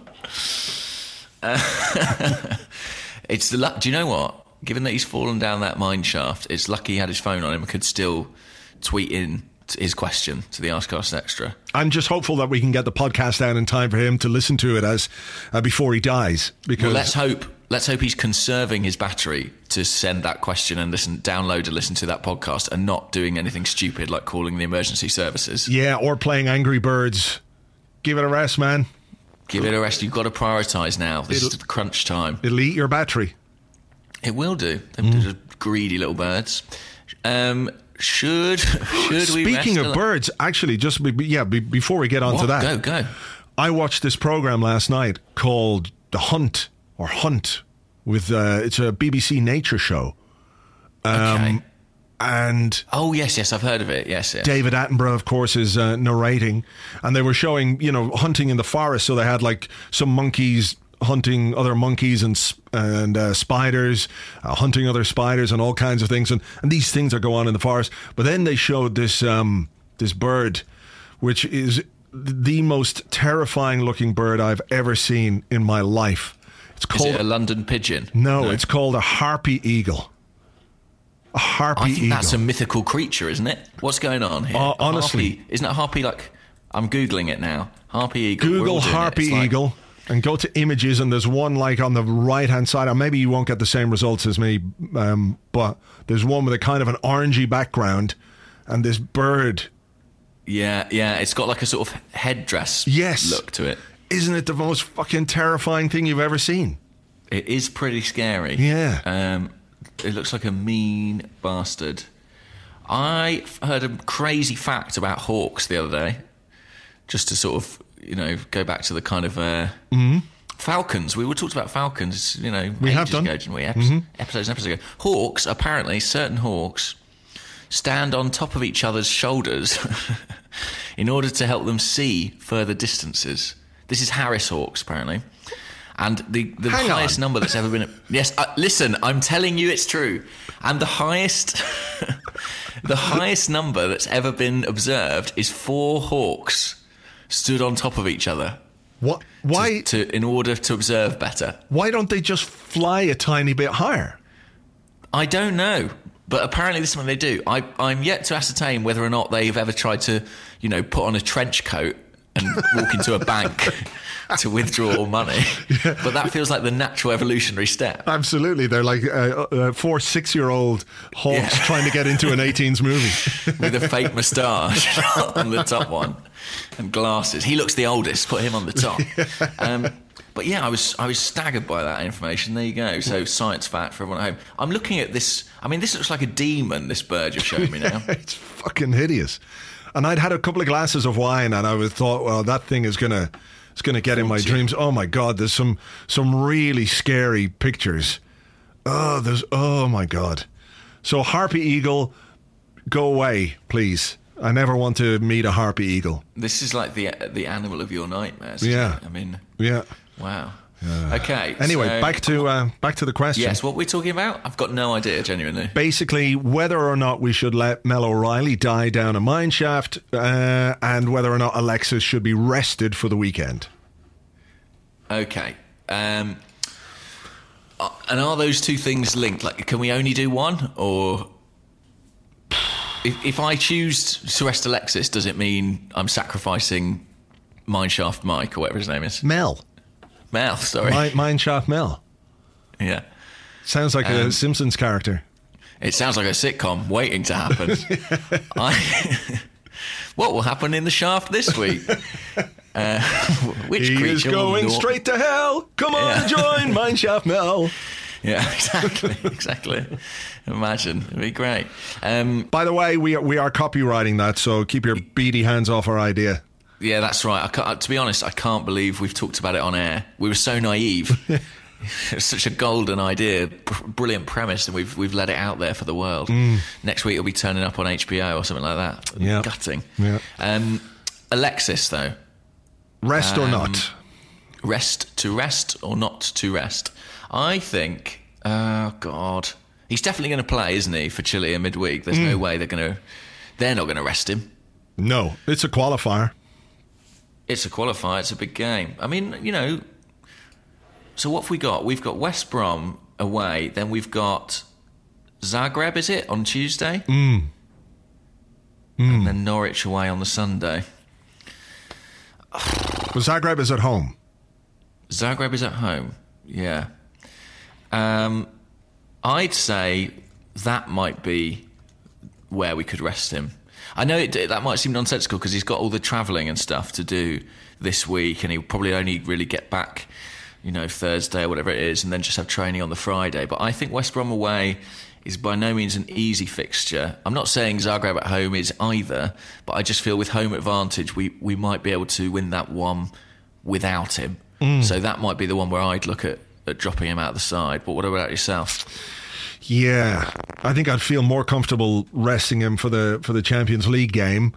it's the luck. Do you know what? Given that he's fallen down that mine shaft, it's lucky he had his phone on him and could still tweet in his question to the Arscast Extra. I'm just hopeful that we can get the podcast out in time for him to listen to it as uh, before he dies. Because well, let's hope. Let's hope he's conserving his battery to send that question and listen, download and listen to that podcast, and not doing anything stupid like calling the emergency services. Yeah, or playing Angry Birds Give it a rest, man. Give it a rest. You've got to prioritise now. This It'll, is the crunch time. It'll eat your battery. It will do. They're mm. greedy little birds. Um, should should we? Speaking of li- birds, actually, just be, yeah. Be, before we get on what? to that, go go. I watched this program last night called The Hunt or Hunt with uh, it's a B B C nature show. Um, okay. And oh yes, yes, I've heard of it. Yes, yes. David Attenborough, of course, is uh, narrating, and they were showing, you know, hunting in the forest. So they had like some monkeys hunting other monkeys and and uh, spiders, uh, hunting other spiders, and all kinds of things. And, and these things are going on in the forest. But then they showed this um, this bird, which is the most terrifying looking bird I've ever seen in my life. It's called is it a London pigeon? No, no, it's called a harpy eagle. A harpy I think eagle. that's a mythical creature, isn't it? What's going on here? Uh, honestly, harpy, isn't it harpy? Like, I'm googling it now. Harpy eagle. Google harpy like, eagle and go to images, and there's one like on the right hand side. Or maybe you won't get the same results as me, um, but there's one with a kind of an orangey background, and this bird. Yeah, yeah, it's got like a sort of headdress yes. look to it. Isn't it the most fucking terrifying thing you've ever seen? It is pretty scary. Yeah. Um, it looks like a mean bastard. I heard a crazy fact about hawks the other day, just to sort of, you know, go back to the kind of uh, mm-hmm. falcons. We were talked about falcons, you know, we ages have done. ago, didn't we? Ep- mm-hmm. Episodes and episodes ago. Hawks, apparently, certain hawks stand on top of each other's shoulders in order to help them see further distances. This is Harris hawks, apparently. And the, the highest on. number that's ever been... Yes, uh, listen, I'm telling you it's true. And the highest... the highest number that's ever been observed is four hawks stood on top of each other. What? Why? To, to, in order to observe better. Why don't they just fly a tiny bit higher? I don't know. But apparently this is what they do. I, I'm yet to ascertain whether or not they've ever tried to, you know, put on a trench coat and walk into a bank to withdraw money. Yeah. But that feels like the natural evolutionary step. Absolutely. They're like uh, uh, four six-year-old hawks yeah. trying to get into an eighteens movie. With a fake moustache on the top one and glasses. He looks the oldest. Put him on the top. Yeah. Um, but yeah, I was I was staggered by that information. There you go. So science fact for everyone at home. I'm looking at this. I mean, this looks like a demon, this bird you're showing me now. Yeah, it's fucking hideous. And I'd had a couple of glasses of wine, and I was thought, well, that thing is gonna, it's gonna get in my dreams. Oh my God, there's some some really scary pictures. Oh, there's oh my God. So harpy eagle, go away, please. I never want to meet a harpy eagle. This is like the the animal of your nightmares. Yeah. It? I mean. Yeah. Wow. Uh, okay. Anyway, so, back to uh, back to the question. Yes, what we're talking about? I've got no idea, genuinely. Basically, whether or not we should let Mel O'Reilly die down a mineshaft, uh, and whether or not Alexis should be rested for the weekend. Okay. Um, and are those two things linked? Like, can we only do one, or if, if I choose to rest Alexis, does it mean I'm sacrificing Mineshaft Mike or whatever his name is? Mel. Mel, sorry. Mineshaft Mel. Yeah. Sounds like um, a Simpsons character. It sounds like a sitcom waiting to happen. I, what will happen in the shaft this week? Uh, which he creature is going will straight to hell. Come on, yeah. Join Mineshaft Mel. Yeah, exactly, exactly. Imagine, it'd be great. Um, By the way, we are, we are copywriting that, so keep your beady hands off our idea. Yeah, that's right. I can't, to be honest, I can't believe we've talked about it on air. We were so naive. It was such a golden idea, brilliant premise, and we've we've let it out there for the world. Mm. Next week it'll be turning up on H B O or something like that. Yeah. Gutting. Yeah. Um, Alexis, though. Rest um, or not? Rest to rest or not to rest? I think, oh, God. He's definitely going to play, isn't he, for Chile in midweek? There's mm. no way they're going to... They're not going to rest him. No, it's a qualifier. It's a qualifier. It's a big game. I mean, you know... So what have we got? We've got West Brom away. Then we've got Zagreb, is it, on Tuesday? Mm. Mm. And then Norwich away on the Sunday. Well, Zagreb is at home. Zagreb is at home, yeah. Um, I'd say that might be where we could rest him. I know it, that might seem nonsensical because he's got all the travelling and stuff to do this week, and he'll probably only really get back, you know, Thursday or whatever it is, and then just have training on the Friday. But I think West Brom away is by no means an easy fixture. I'm not saying Zagreb at home is either, but I just feel with home advantage, we, we might be able to win that one without him. Mm. So that might be the one where I'd look at, at dropping him out the side. But what about yourself? Yeah, I think I'd feel more comfortable resting him for the for the Champions League game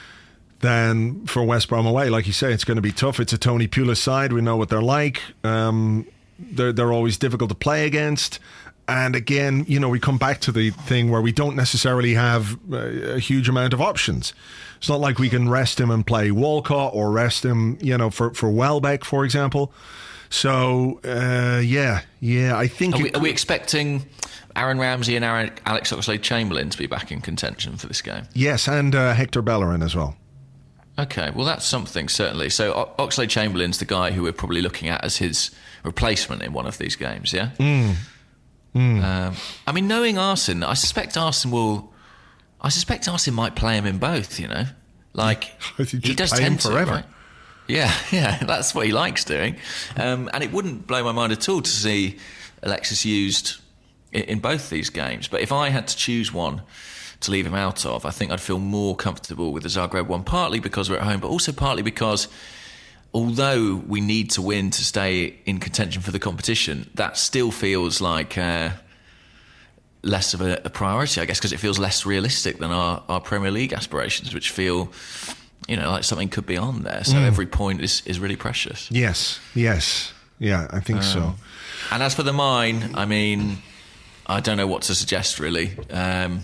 than for West Brom away. Like you say, it's going to be tough. It's a Tony Pulis side. We know what they're like. Um, they're they're always difficult to play against. And again, you know, we come back to the thing where we don't necessarily have a, a huge amount of options. It's not like we can rest him and play Walcott or rest him, you know, for for Welbeck, for example. So uh, yeah, yeah, I think. Are we, are we expecting Aaron Ramsey and Aaron, Alex Oxlade-Chamberlain to be back in contention for this game? Yes, and uh, Hector Bellerin as well. Okay, well that's something, certainly. So o- Oxlade-Chamberlain's the guy who we're probably looking at as his replacement in one of these games, yeah? Mm. Mm. Um, I mean, knowing Arsene, I suspect Arsene will... I suspect Arsene might play him in both, you know? Like, he does tend to, forever. Right? Yeah, yeah, that's what he likes doing. Um, and it wouldn't blow my mind at all to see Alexis used in, in both these games. But if I had to choose one to leave him out of, I think I'd feel more comfortable with the Zagreb one, partly because we're at home, but also partly because although we need to win to stay in contention for the competition, that still feels like uh, less of a, a priority, I guess, because it feels less realistic than our, our Premier League aspirations, which feel... you know, like something could be on there. So mm. every point is, is really precious. Yes, yes. Yeah, I think um, so. And as for the mine, I mean, I don't know what to suggest, really. Um,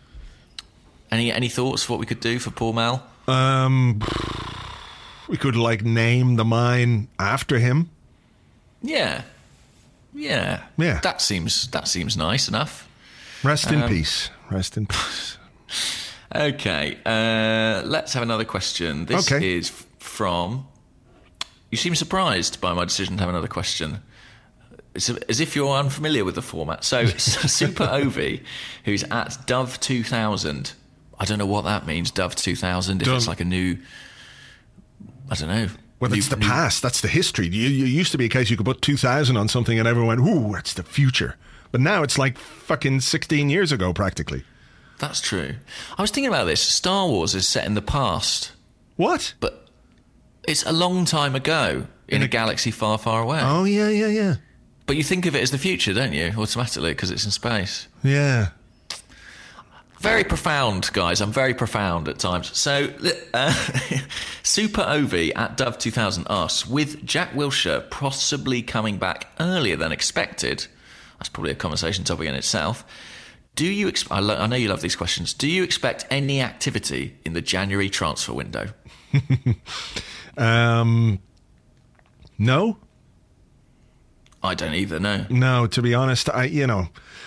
any any thoughts for what we could do for poor Mal? Um, we could, like, name the mine after him. Yeah. Yeah. Yeah. That seems, that seems nice enough. Rest in um, peace. Rest in peace. Okay, uh, let's have another question. This okay. is from... You seem surprised by my decision to have another question. It's as if you're unfamiliar with the format. So, Super Ovi, who's at Dove two thousand. I don't know what that means, Dove two thousand, if Dove. It's like a new... I don't know. Well, that's new, the new... past. That's the history. You, you used to be a case you could put two thousand on something and everyone went, ooh, that's the future. But now it's like fucking sixteen years ago, practically. That's true. I was thinking about this. Star Wars is set in the past. What? But it's a long time ago in, in a, a galaxy far, far away. Oh, yeah, yeah, yeah. But you think of it as the future, don't you, automatically, because it's in space. Yeah. Very profound, guys. I'm very profound at times. So, uh, Super Ovi at Dove two thousand asks, with Jack Wilshere possibly coming back earlier than expected, that's probably a conversation topic in itself, Do you? Ex- I, lo- I know you love these questions. Do you expect any activity in the January transfer window? um, no. I don't either. No. No. To be honest, I you know,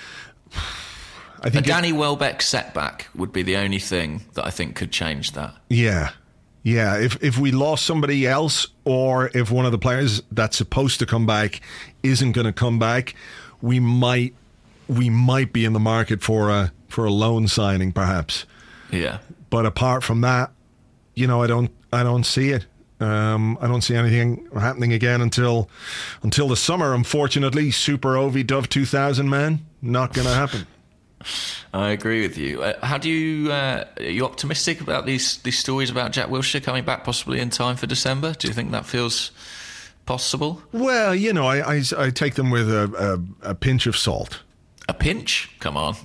I think a Danny it, Welbeck setback would be the only thing that I think could change that. Yeah, yeah. If if we lost somebody else, or if one of the players that's supposed to come back isn't going to come back, we might. We might be in the market for a for a loan signing, perhaps. Yeah. But apart from that, you know, I don't I don't see it. Um, I don't see anything happening again until until the summer. Unfortunately, Super Ovi Dove two thousand, man, not going to happen. I agree with you. Uh, how do you uh, are you optimistic about these these stories about Jack Wilshere coming back possibly in time for December? Do you think that feels possible? Well, you know, I I, I take them with a, a, a pinch of salt. A pinch? Come on.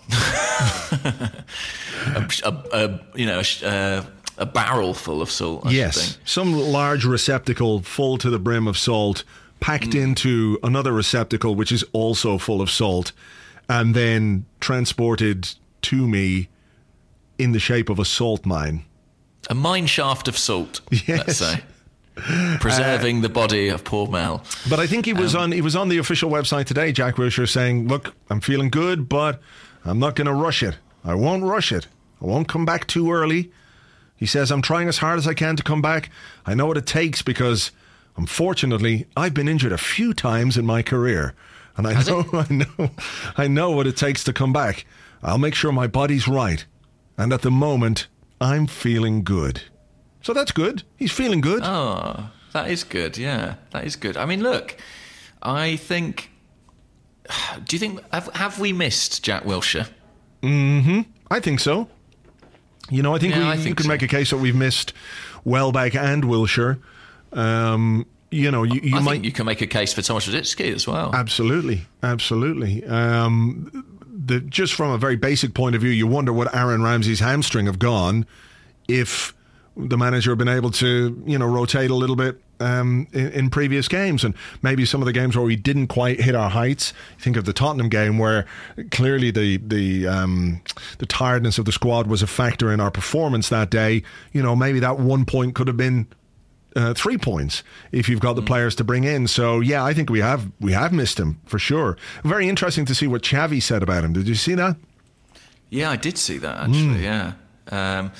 a, a, a, you know, a, a barrel full of salt, I yes, some large receptacle full to the brim of salt, packed mm. into another receptacle which is also full of salt, and then transported to me in the shape of a salt mine. A mine shaft of salt, yes. let's say. Preserving uh, the body of poor Mel. But I think he was um, on he was on the official website today, Jack Wilshere, saying, look, I'm feeling good, but I'm not going to rush it. I won't rush it. I won't come back too early. He says, I'm trying as hard as I can to come back. I know what it takes because, unfortunately, I've been injured a few times in my career. And I know, I know, I know what it takes to come back. I'll make sure my body's right. And at the moment, I'm feeling good. So that's good. He's feeling good. Oh, that is good. Yeah, that is good. I mean, look, I think. Do you think have, have we missed Jack Wilshere? Mm-hmm. I think so. You know, I think Yeah, we I think you can so. make a case that we've missed Welbeck and Wilshere. Um, you know, you, you I might think you can make a case for Thomas Rosicky as well. absolutely, absolutely. Um, the, just from a very basic point of view, you wonder would Aaron Ramsey's hamstring have gone if the manager had been able to, you know, rotate a little bit um, in, in previous games, and maybe some of the games where we didn't quite hit our heights. Think of the Tottenham game where clearly the the um, the tiredness of the squad was a factor in our performance that day. You know, maybe that one point could have been uh, three points if you've got the players to bring in. So yeah, I think we have we have missed him for sure. Very interesting to see what Xavi said about him. Did you see that? Yeah, I did see that actually. Yeah. Um,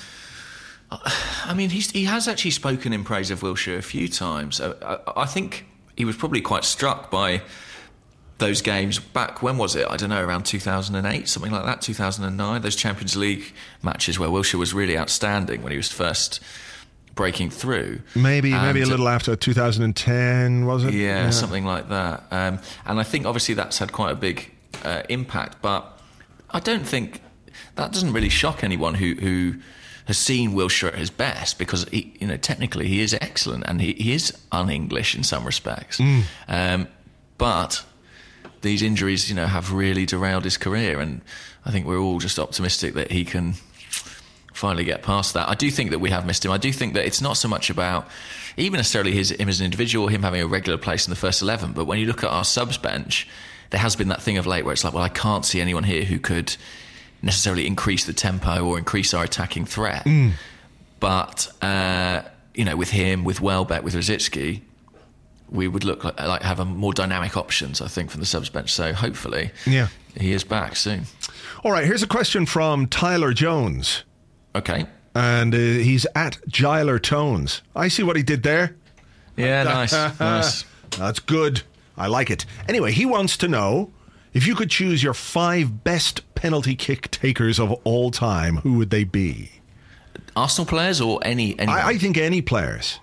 I mean, he's, he has actually spoken in praise of Wilshere a few times. I, I, I think he was probably quite struck by those games back, when was it? I don't know, around two thousand eight, something like that, two thousand nine. Those Champions League matches where Wilshere was really outstanding when he was first breaking through. Maybe And, maybe a little after two thousand ten, was it? Yeah, yeah. something like that. Um, and I think obviously that's had quite a big uh, impact, but I don't think that doesn't really shock anyone who... who has seen Wilshere at his best, because he, you know, technically he is excellent and he, he is un-English in some respects. Mm. Um, but these injuries, you know, have really derailed his career, and I think we're all just optimistic that he can finally get past that. I do think that we have missed him. I do think that it's not so much about even necessarily his, him as an individual, him having a regular place in the first eleven, but when you look at our subs bench, there has been that thing of late where it's like, well, I can't see anyone here who could necessarily increase the tempo or increase our attacking threat. Mm. But, uh, you know, with him, with Welbeck, with Rosicky, we would look like, like have a more dynamic options, I think, from the subs bench. So hopefully yeah. he is back soon. All right, here's a question from Tyler Jones. Okay. And uh, he's at Giler Tones. I see what he did there. Yeah, nice, nice. That's good. I like it. Anyway, he wants to know, if you could choose your five best penalty kick takers of all time, who would they be? Arsenal players or any? any I, I think any players.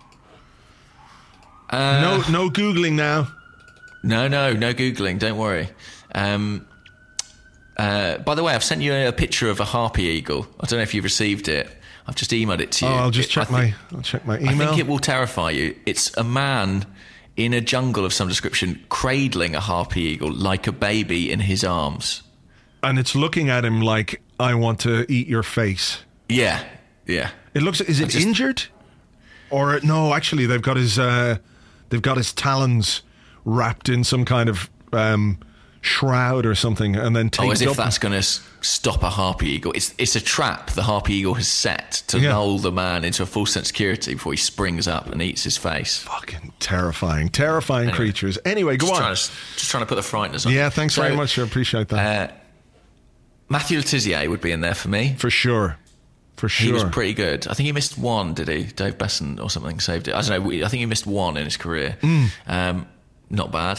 Uh, no, no Googling now. No, no, no Googling. Don't worry. Um, uh, by the way, I've sent you a picture of a harpy eagle. I don't know if you've received it. I've just emailed it to you. Oh, I'll just it, check I my. Think, I'll check my email. I think it will terrify you. It's a man in a jungle of some description, cradling a harpy eagle like a baby in his arms. And it's looking at him like, I want to eat your face. Yeah, yeah. It looks, is it just, injured? Or, no, actually, they've got his, uh, they've got his talons wrapped in some kind of um, shroud or something, and then taped Oh, as if up. that's going to stop a harpy eagle. It's it's a trap the harpy eagle has set to Yeah. lull the man into a false sense of security before he springs up and eats his face. Fucking terrifying, terrifying Anyway. creatures. Anyway, go Just on. trying to, just trying to put the frighteners on. Yeah, thanks So, very much. I appreciate that. Uh, Matthew Letizia would be in there for me. For sure. For sure. He was pretty good. I think he missed one, did he? Dave Besson or something saved it. I don't know. I think he missed one in his career. Mm. Um, not bad.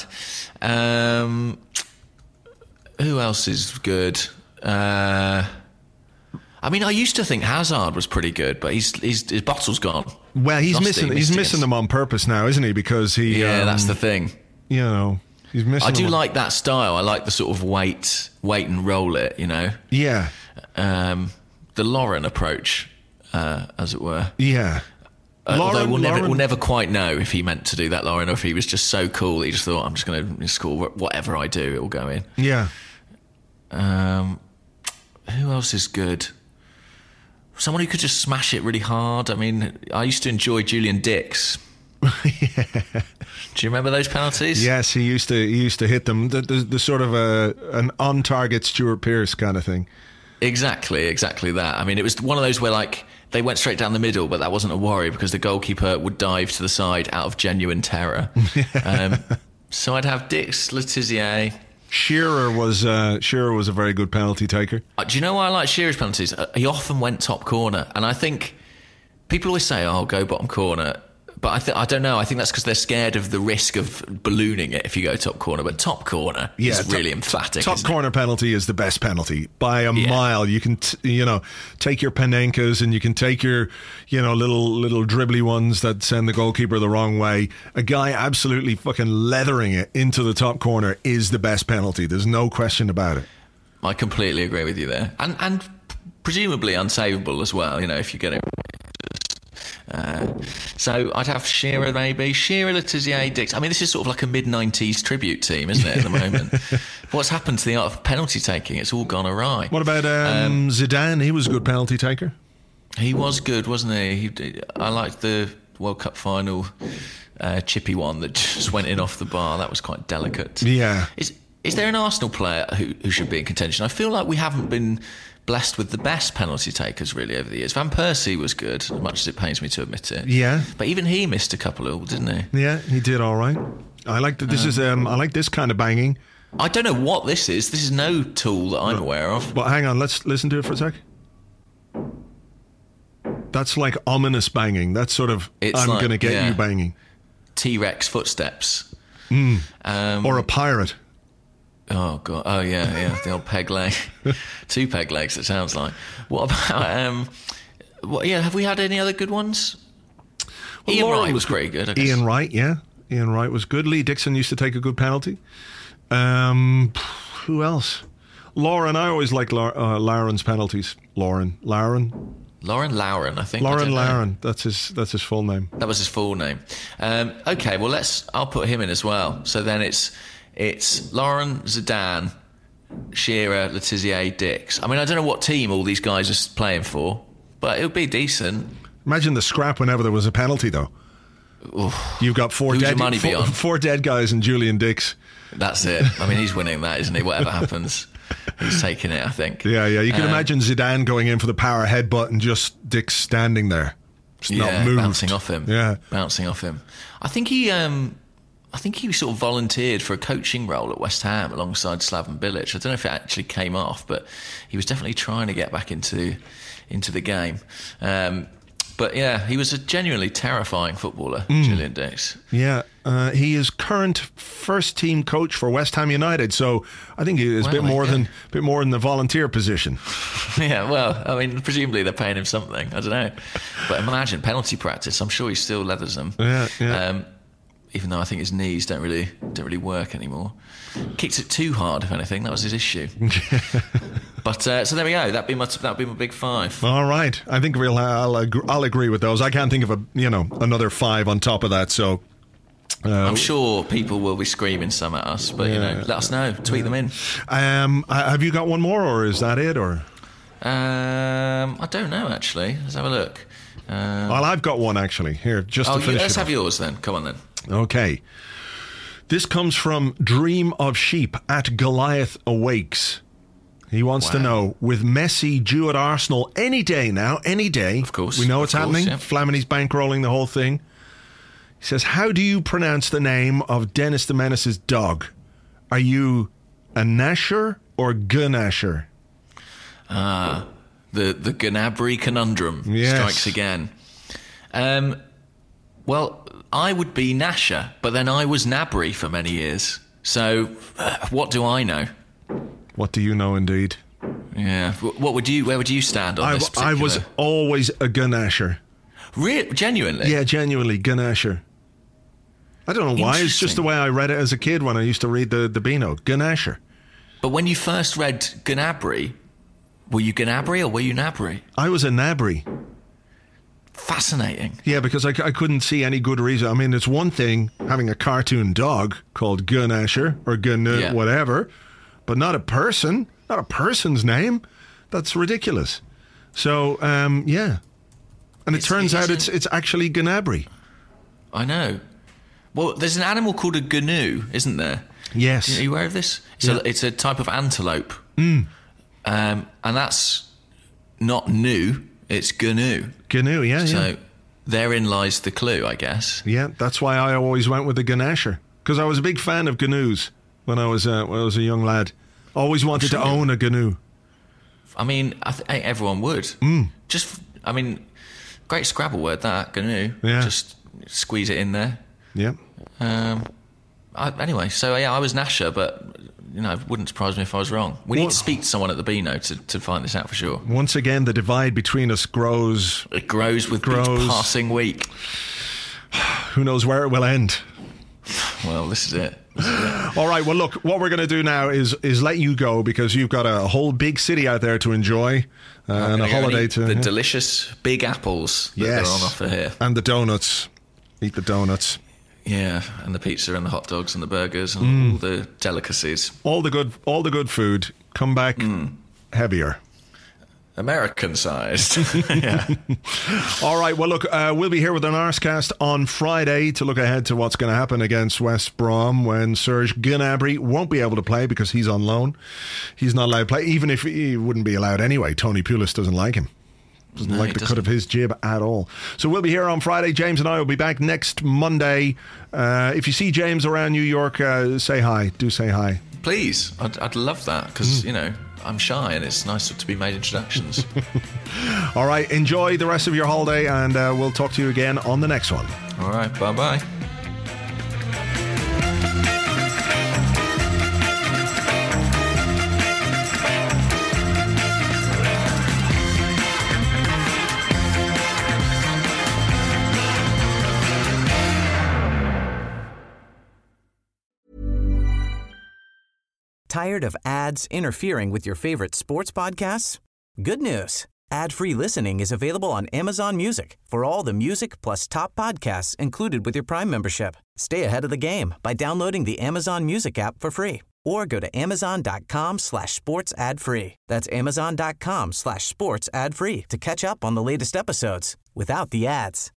Um, who else is good? Uh, I mean, I used to think Hazard was pretty good, but he's, he's his bottle's gone. Well, he's Rusty, missing. He's missed missing against- them on purpose now, isn't he? Because he. Yeah, um, that's the thing. You know, he's missing. I do them on- like that style. I like the sort of wait, wait and roll it. You know. Yeah. Um, the Lauren approach, uh, as it were. Yeah. Uh, although Lauren- we'll never, Lauren- we'll never quite know if he meant to do that, Lauren, or if he was just so cool that he just thought, I'm just going to score whatever I do, it will go in. Yeah. Um, who else is good? Someone who could just smash it really hard. I mean, I used to enjoy Julian Dix. yeah. Do you remember those penalties? Yes, he used to. He used to hit them. The, the, the sort of a an on-target Stuart Pearce kind of thing. Exactly, exactly that. I mean, it was one of those where, like, they went straight down the middle, but that wasn't a worry because the goalkeeper would dive to the side out of genuine terror. um, so I'd have Dix, Letizia. Shearer was uh, Shearer was a very good penalty taker. Uh, do you know why I like Shearer's penalties? Uh, he often went top corner, and I think people always say, "Oh, go bottom corner." But I, th- I don't know. I think that's because they're scared of the risk of ballooning it if you go top corner. But top corner Yeah, is top- really emphatic. Top isn't it? corner penalty is the best penalty by a Yeah. mile. You can, t- you know, take your Panenkas and you can take your, you know, little little dribbly ones that send the goalkeeper the wrong way. A guy absolutely fucking leathering it into the top corner is the best penalty. There's no question about it. I completely agree with you there, and and presumably unsavable as well. You know, if you get it. Uh, so I'd have Shearer maybe Shearer, Letizia, Dix. I mean, this is sort of like a mid nineties tribute team, isn't it? At the moment, what's happened to the art of penalty taking? It's all gone awry. What about um, Um, Zidane? He was a good penalty taker. He was good, wasn't he? he I liked the World Cup final uh, chippy one that just went in off the bar. That was quite delicate. Yeah. Is is there an Arsenal player who who should be in contention? I feel like we haven't been blessed with the best penalty takers really over the years. Van Persie was good, as much as it pains me to admit it. Yeah. But even he missed a couple of, didn't he? Yeah, he did all right. I like that. This is um, I like this kind of banging. I don't know what this is. This is no tool that I'm aware of. But hang on, let's listen to it for a sec. That's like ominous banging. That's sort of It's I'm like, going to get yeah. you banging, T-Rex footsteps. Mm. Um, or a pirate. Oh god! Oh yeah, yeah. The old peg leg, two peg legs. It sounds like. What about? Um, what? Yeah. Have we had any other good ones? Well, Ian Laura Wright was pretty good. I guess. Ian Wright, yeah, Ian Wright was good. Lee Dixon used to take a good penalty. Um, who else? Lauren. I always like La- uh, Lauren's penalties. Lauren, Lauren, Lauren Lauren, I think. I Lauren don't know. Lauren. That's his. That's his full name. That was his full name. Um, okay. Well, let's. I'll put him in as well. So then it's it's Lauren, Zidane, Shearer, Letizia, Dix. I mean, I don't know what team all these guys are playing for, but it would be decent. Imagine the scrap whenever there was a penalty, though. Oof. You've got four Who's dead, your money four, be on? four dead guys and Julian Dix. That's it. I mean, he's winning that, isn't he? Whatever happens, he's taking it, I think. Yeah, yeah. You can Um, imagine Zidane going in for the power headbutt and just Dix standing there, just yeah, not moved. bouncing off him. Yeah, bouncing off him. I think he, um, I think he sort of volunteered for a coaching role at West Ham alongside Slaven Bilic. I don't know if it actually came off, but he was definitely trying to get back into into the game. Um, but yeah, he was a genuinely terrifying footballer, Mm. Julian Dix. yeah. Uh, he is current first team coach for West Ham United, so I think he is a Wow, bit more yeah. than bit more than the volunteer position. Yeah, well, I mean, presumably they're paying him something. I don't know, but imagine penalty practice. I'm sure he still leathers them. Yeah, yeah. Um, even though I think his knees don't really don't really work anymore. Kicked it too hard, if anything. That was his issue. But uh, so there we go. That'd be my that'd be my big five. All right, I think we'll I'll, ag- I'll agree with those. I can't think of a you know another five on top of that. So uh, I'm sure people will be screaming some at us, but you know, let us know. Tweet them in. um, uh, have you got one more, or is that it? Or Um, I don't know actually. Let's have a look. Um, well, I've got one actually here just oh, to you, finish. let's it have off. yours then. Come on then. Okay. This comes from Dream of Sheep at Goliath Awakes. He wants to Wow. know, with Messi due at Arsenal any day now, any day. Of course, We know of it's course, happening. yeah. Flamini's bankrolling the whole thing. He says, how do you pronounce the name of Dennis the Menace's dog? Are you a Nasher or Gunasher? Ah, the the Gnabry conundrum Yes. strikes again. Um, well, I would be Nasher, but then I was Nabry for many years. So, uh, what do I know? What do you know indeed? Yeah, Wh- what would you? Where would you stand on I, this? I Particular? was always a Gunasher. Re- genuinely. Yeah, genuinely, Gunasher. I don't know why. It's just the Interesting. way I read it as a kid when I used to read the, the Beano. Gunasher. But when you first read Gnabry, were you Gnabry or were you Nabry? I was a Nabry. Fascinating. Yeah, because I, I couldn't see any good reason. I mean, it's one thing having a cartoon dog called Gunasher or Gun Yeah. whatever, but not a person, not a person's name. That's ridiculous. So, um, yeah. And it It's- turns it out it's isn't- it's actually Gnabry. I know. Well, there's an animal called a gnu, isn't there? Yes. Are you aware of this? It's, Yeah. a, it's a type of antelope. Mm. Um, and that's not new, it's gnu. Gnu, yeah, So yeah. therein lies the clue, I guess. Yeah, that's why I always went with the Gunasher. Because I was a big fan of Gnus when I was, uh, when I was a young lad. Always wanted sure to you- own a Gnu. I mean, I th- everyone would. Mm. Just, I mean, great Scrabble word, that, gnu. Yeah. Just squeeze it in there. Yeah. Um, I, anyway, so yeah, I was Nasher, but you know, it wouldn't surprise me if I was wrong. We need What? to speak to someone at the Beano to, to find this out for sure. Once again, the divide between us grows. It grows with Grows. each passing week. Who knows where it will end? Well, this is it. This is it. All right. Well, look, what we're going to do now is is let you go because you've got a whole big city out there to enjoy uh, I'm and a gonna go and holiday eat to the yeah. delicious big apples that Yes. are on offer here. and the donuts. Eat the donuts. Yeah, and the pizza and the hot dogs and the burgers and Mm. all the delicacies. All the good, all the good food. Come back Mm. heavier. American sized. Yeah. All right. Well, look, uh, we'll be here with an Arscast on Friday to look ahead to what's going to happen against West Brom when Serge Gnabry won't be able to play because he's on loan. He's not allowed to play, even if he wouldn't be allowed anyway. Tony Pulis doesn't like him. Doesn't No, like he the cut doesn't. of his jib at all. So we'll be here on Friday. James and I will be back next Monday. Uh, if you see James around New York, uh, say hi. Do say hi. Please, I'd, I'd love that because, you know, I'm shy and it's nice to be made introductions. All right. Enjoy the rest of your holiday and uh, we'll talk to you again on the next one. All right, bye-bye. Tired of ads interfering with your favorite sports podcasts? Good news. Ad-free listening is available on Amazon Music for all the music plus top podcasts included with your Prime membership. Stay ahead of the game by downloading the Amazon Music app for free or go to amazon.com slash sports ad free. That's amazon.com slash sports ad free to catch up on the latest episodes without the ads.